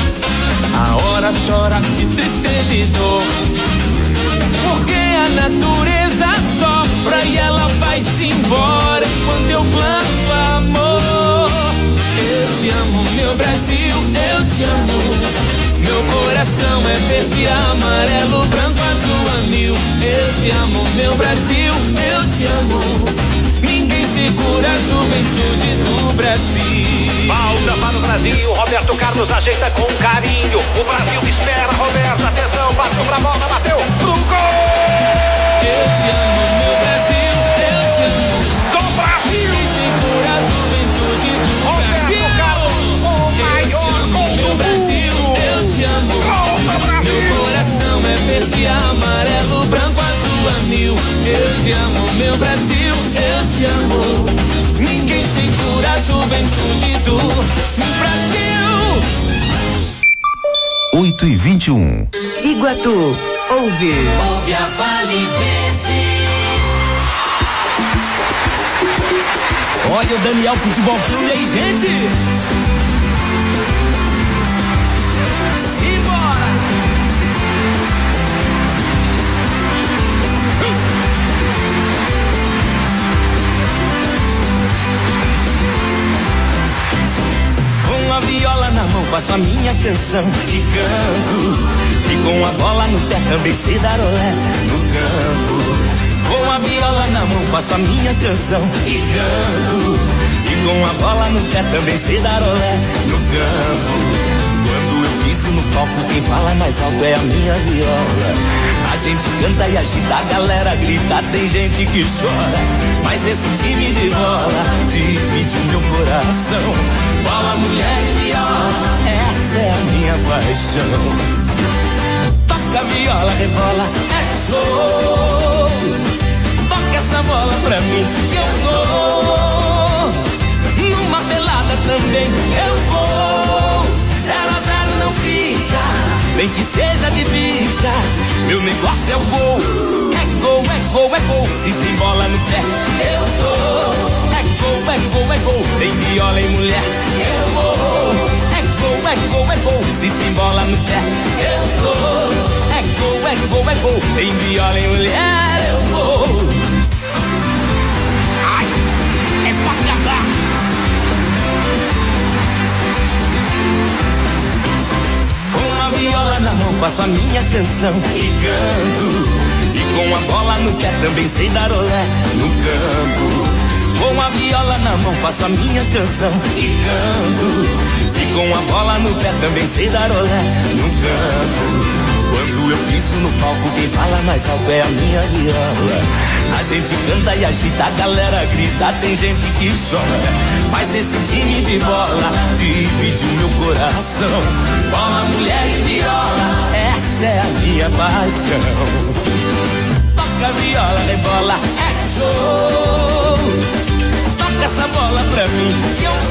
A hora chora de tristeza e dor. Porque a natureza sopra e ela vai-se embora quando eu planto amor. Eu te amo, meu Brasil, eu te amo. Meu coração é verde, amarelo, branco, azul, anil. Eu te amo, meu Brasil, eu te amo. Ninguém segura a juventude do Brasil. Falta para o Brasil, Roberto Carlos ajeita com carinho. O Brasil espera, Roberto, atenção, bateu pra bola, bateu pro gol! Eu te amo, meu Brasil, eu te amo. Do Brasil! Ninguém segura a juventude do Roberto Brasil. Carlos, o maior gol meu do Brasil, mundo. eu te amo. Gol do Brasil! Meu coração é verde, amarelo, branco, azul, anil. Eu te amo, meu Brasil, eu te amo. Ninguém segura a juventude do Brasil. oito e vinte e um. Iguatu, ouve. Ouve a Vale Verde. Olha o Daniel Futebol Clube aí, gente. Simbora. Com a viola na mão faço a minha canção e canto. E com a bola no pé também sei dar olé no campo. Com a viola na mão faço a minha canção e canto. E com a bola no pé também sei dar olé no campo. Quando eu piso no palco quem fala mais alto é a minha viola. A gente canta e agita, a galera grita, tem gente que chora. Mas esse time de bola divide o meu coração. Bola, mulher e viola, essa é a minha paixão. Toca a viola, rebola, é show. Toca essa bola pra mim que eu dou. Numa pelada também eu vou. Zero a zero não fica, nem que seja de bica. Meu negócio é o gol. É gol, é gol, é gol. Se tem bola no pé, eu dou. É gol, é gol, é gol. Tem viola e mulher, eu vou. É gol, é gol, é gol. Se tem bola no pé, eu dou. É gol, é gol, é gol. Tem viola e mulher, eu vou. Ai, é pra acabar. Com a viola na mão faço a minha canção e canto. E com a bola no pé também sei dar olé no campo. Com a viola na mão faço a minha canção e canto. E com a bola no pé também sei dar olé no campo. Quando eu piso no palco quem fala mais alto é a minha viola. A gente canta e agita, a galera grita, tem gente que chora. Mas esse time de bola divide o meu coração. Bola, mulher e viola, essa é a minha paixão. Toca a viola, rebola, é show. Toca essa bola pra mim que eu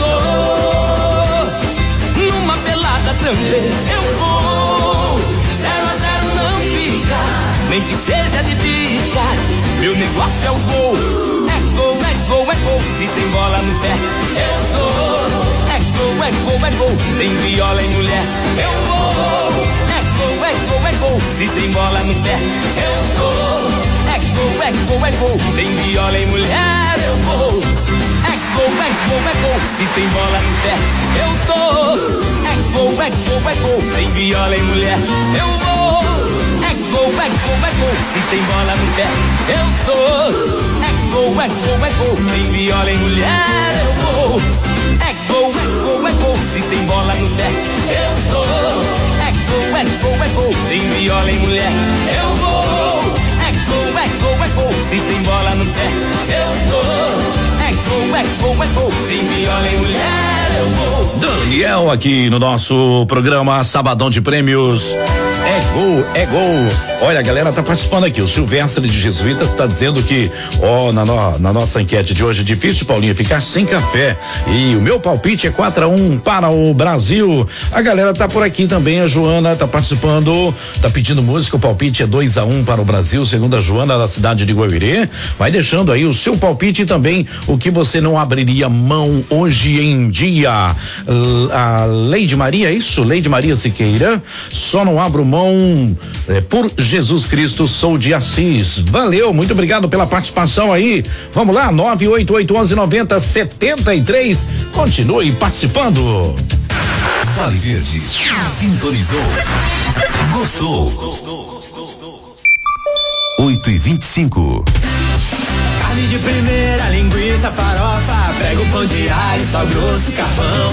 dou. Numa pelada também eu vou. Zero a zero não fica, nem que seja de bica. Meu negócio é o gol. É gol, é gol, é gol. Se tem bola no pé, eu dou. É gol, é gol, é gol. Tem viola e mulher, eu vou. É gol, é gol, é gol. Se tem bola no pé, eu dou. É gol, é gol, é gol. Tem viola e mulher, eu vou. É gol, é gol, é gol. Se tem bola no pé, eu tô. É gol, é gol, é gol. Tem viola e mulher, eu vou. É gol, é gol, é gol. Se tem bola no pé, eu tô. É gol, é gol, é gol. Tem viola e mulher, eu vou. É gol, é gol, é gol. Se tem bola no pé, eu tô. É gol, é gol, é gol. Tem viola e mulher, eu vou. É gol, é gol, é gol. Se tem bola no pé, eu tô. É gol, é gol, é gol. Tem viola e mulher, eu vou. Daniel aqui no nosso programa Sabadão de Prêmios. É gol, é gol. Olha, a galera tá participando aqui. O Silvestre de Jesuítas está dizendo que, ó, na, no, na nossa enquete de hoje é difícil, Paulinha, ficar sem café. E o meu palpite é quatro a um para o Brasil. A galera tá por aqui também. A Joana tá participando, tá pedindo música. O palpite é dois a um para o Brasil, segundo a Joana da cidade de Guavirê. Vai deixando aí o seu palpite e também o que você não abriria mão hoje em dia. A Leide Maria, é isso? Leide Maria Siqueira. Só não abro mão é, por Jesus Cristo, sou de Assis. Valeu, muito obrigado pela participação aí. Vamos lá, nove oito oito um um nove zero sete três. Continue participando. Vale Verde. Sintonizou. Gostou. oito e vinte e cinco. Carne de primeira, linguiça, farofa, prego, pão de alho, sal grosso, carvão.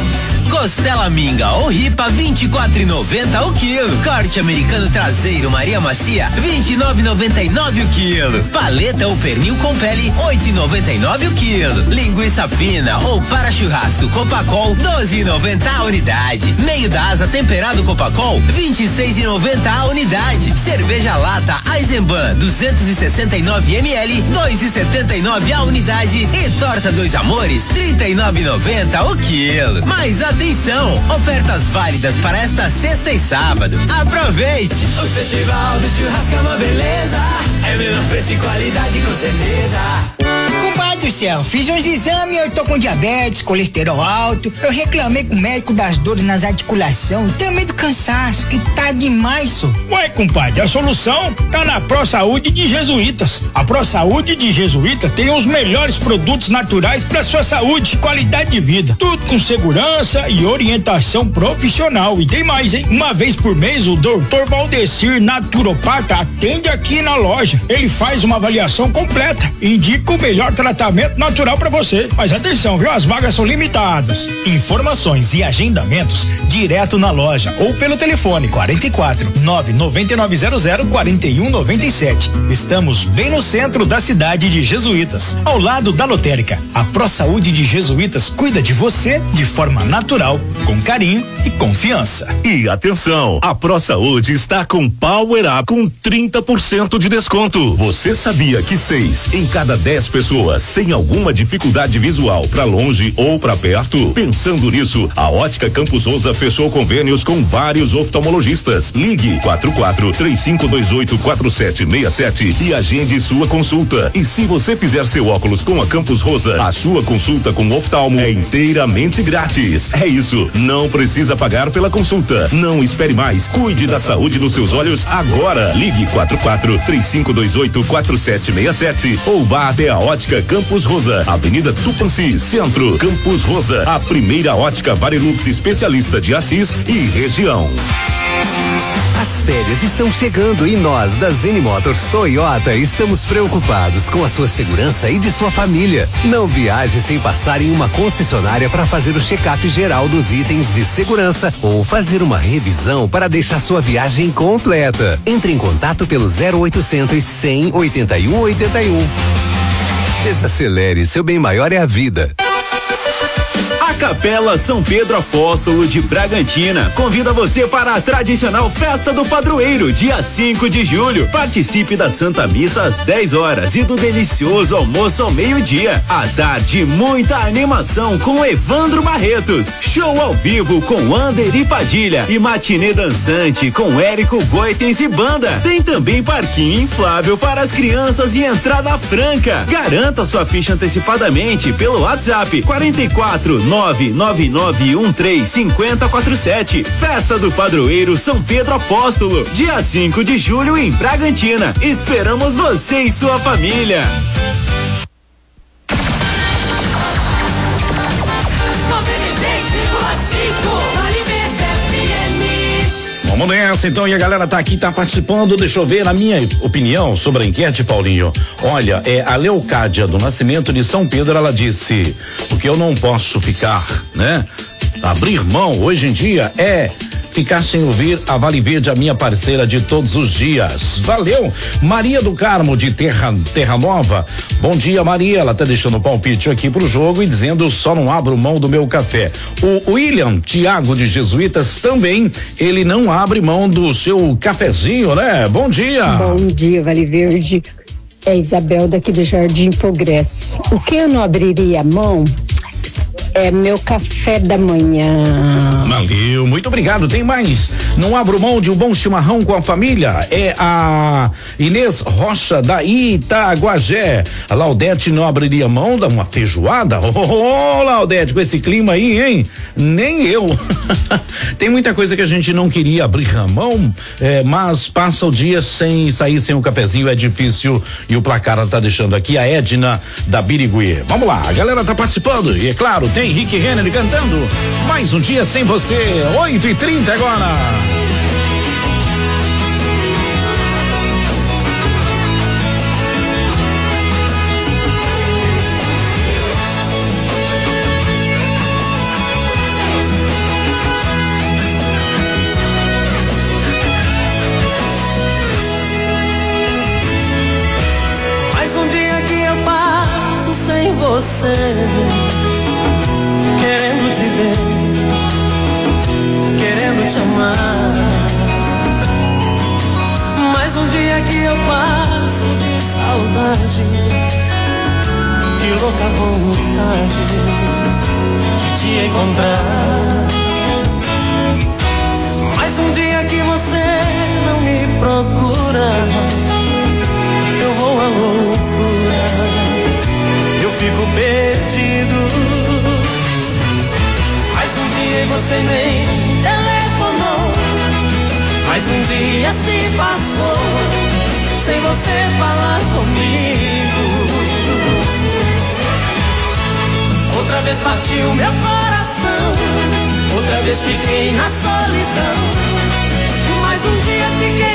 Costela minga ou ripa vinte e quatro e noventa o quilo. Corte americano traseiro Maria Macia vinte e nove e noventa e nove o quilo. Paleta ou pernil com pele oito e noventa e nove o quilo. Linguiça fina ou para churrasco Copacol doze e noventa a unidade. Meio da asa temperado Copacol vinte e seis e noventa a unidade. Cerveja lata Eisenbahn duzentos e sessenta e nove mililitros dois e setenta e nove a unidade e torta Dois Amores trinta e nove e noventa o quilo. Mas atenção, ofertas válidas para esta sexta e sábado. Aproveite! O Festival do Churrasco é uma beleza, é menor preço e qualidade com certeza. Compadre do céu, fiz uns exames e eu tô com diabetes, colesterol alto. Eu reclamei com o médico das dores nas articulações, também do cansaço, que tá demais, só. Ué, compadre, a solução tá na Pro Saúde de Jesuítas. A Pro Saúde de Jesuítas tem os melhores produtos naturais para sua saúde e qualidade de vida. Tudo com segurança e orientação profissional. E tem mais, hein? Uma vez por mês, o doutor Valdecir, naturopata, atende aqui na loja. Ele faz uma avaliação completa e indica o melhor tratamento natural para você. Mas atenção, viu? As vagas são limitadas. Informações e agendamentos direto na loja ou pelo telefone quarenta e quatro, nove nove nove zero zero quarenta e um noventa e sete. Estamos bem no centro da cidade de Jesuítas, ao lado da lotérica. A Pro Saúde de Jesuítas cuida de você de forma natural, com carinho e confiança. E atenção, a Pro Saúde está com Power Up com trinta por cento de desconto. Você sabia que seis em cada dez pessoas tem alguma dificuldade visual para longe ou para perto? Pensando nisso, a Ótica Campos Souza fechou convênios com vários oftalmologistas. Ligue quatro quatro três cinco dois oito quatro sete seis sete e agende sua consulta. E se você fizer seu óculos com a Campos Rosa, a sua consulta com oftalmo é inteiramente grátis. É isso, não precisa pagar pela consulta. Não espere mais, cuide da saúde dos seus olhos agora. Ligue quatro quatro três cinco dois oito quatro sete seis sete ou vá até a Ótica Campos Rosa, Avenida Tupanci, Centro. Campos Rosa, a primeira ótica Varilux especialista de Assis e região. As férias estão chegando e nós, da Zene Motors Toyota, estamos preocupados com a sua segurança e de sua família. Não viaje sem passar em uma concessionária para fazer o check-up geral dos itens de segurança ou fazer uma revisão para deixar sua viagem completa. Entre em contato pelo zero oitocentos cem oitenta e um oitenta e um. Desacelere, seu bem maior é a vida. A Capela São Pedro Apóstolo de Bragantina convida você para a tradicional Festa do Padroeiro, dia cinco de julho. Participe da Santa Missa às dez horas e do delicioso almoço ao meio-dia. À tarde, muita animação com Evandro Barretos. Show ao vivo com Ander e Padilha e matinê dançante com Érico Goitens e banda. Tem também parquinho inflável para as crianças e entrada franca. Garanta sua ficha antecipadamente pelo WhatsApp quarenta e quatro nove nove nove um três cinco zero quatro sete. Festa do Padroeiro São Pedro Apóstolo, dia cinco de julho em Bragantina. Esperamos você e sua família. Vamos nessa, então, e a galera tá aqui, tá participando. Deixa eu ver a minha opinião sobre a enquete, Paulinho. Olha, é a Leocádia do Nascimento de São Pedro, ela disse: o que eu não posso ficar, né? Abrir mão hoje em dia é ficar sem ouvir a Vale Verde, a minha parceira de todos os dias. Valeu. Maria do Carmo de Terra, Terra Nova. Bom dia, Maria. Ela tá deixando o palpite aqui pro jogo e dizendo: só não abro mão do meu café. O William Tiago de Jesuítas também, ele não abre mão do seu cafezinho, né? Bom dia. Bom dia, Vale Verde. É Isabel daqui do Jardim Progresso. O que eu não abriria a mão é meu café da manhã. Valeu, muito obrigado. Tem mais. Não abro mão de um bom chimarrão com a família. É a Inês Rocha da Itaguajé. A Laudete não abriria mão de uma feijoada? Ô, oh, oh, Laudete, com esse clima aí, hein? Nem eu. Tem muita coisa que a gente não queria abrir a mão, é, mas passa o dia sem sair sem um cafezinho, é difícil. E o placar ela tá deixando aqui, a Edna da Birigui. Vamos lá, a galera tá participando. E é claro, tem Rick Renner cantando Mais um Dia Sem Você, oito e trinta agora. viver querendo te amar. Mas um dia que eu passo de saudade, que louca vontade de te encontrar. Mas um dia que você não me procura, eu vou à loucura, eu fico perdido. Mas um dia você nem telefonou, mas um dia se passou sem você falar comigo. Outra vez partiu meu coração, outra vez fiquei na solidão. Mais um dia fiquei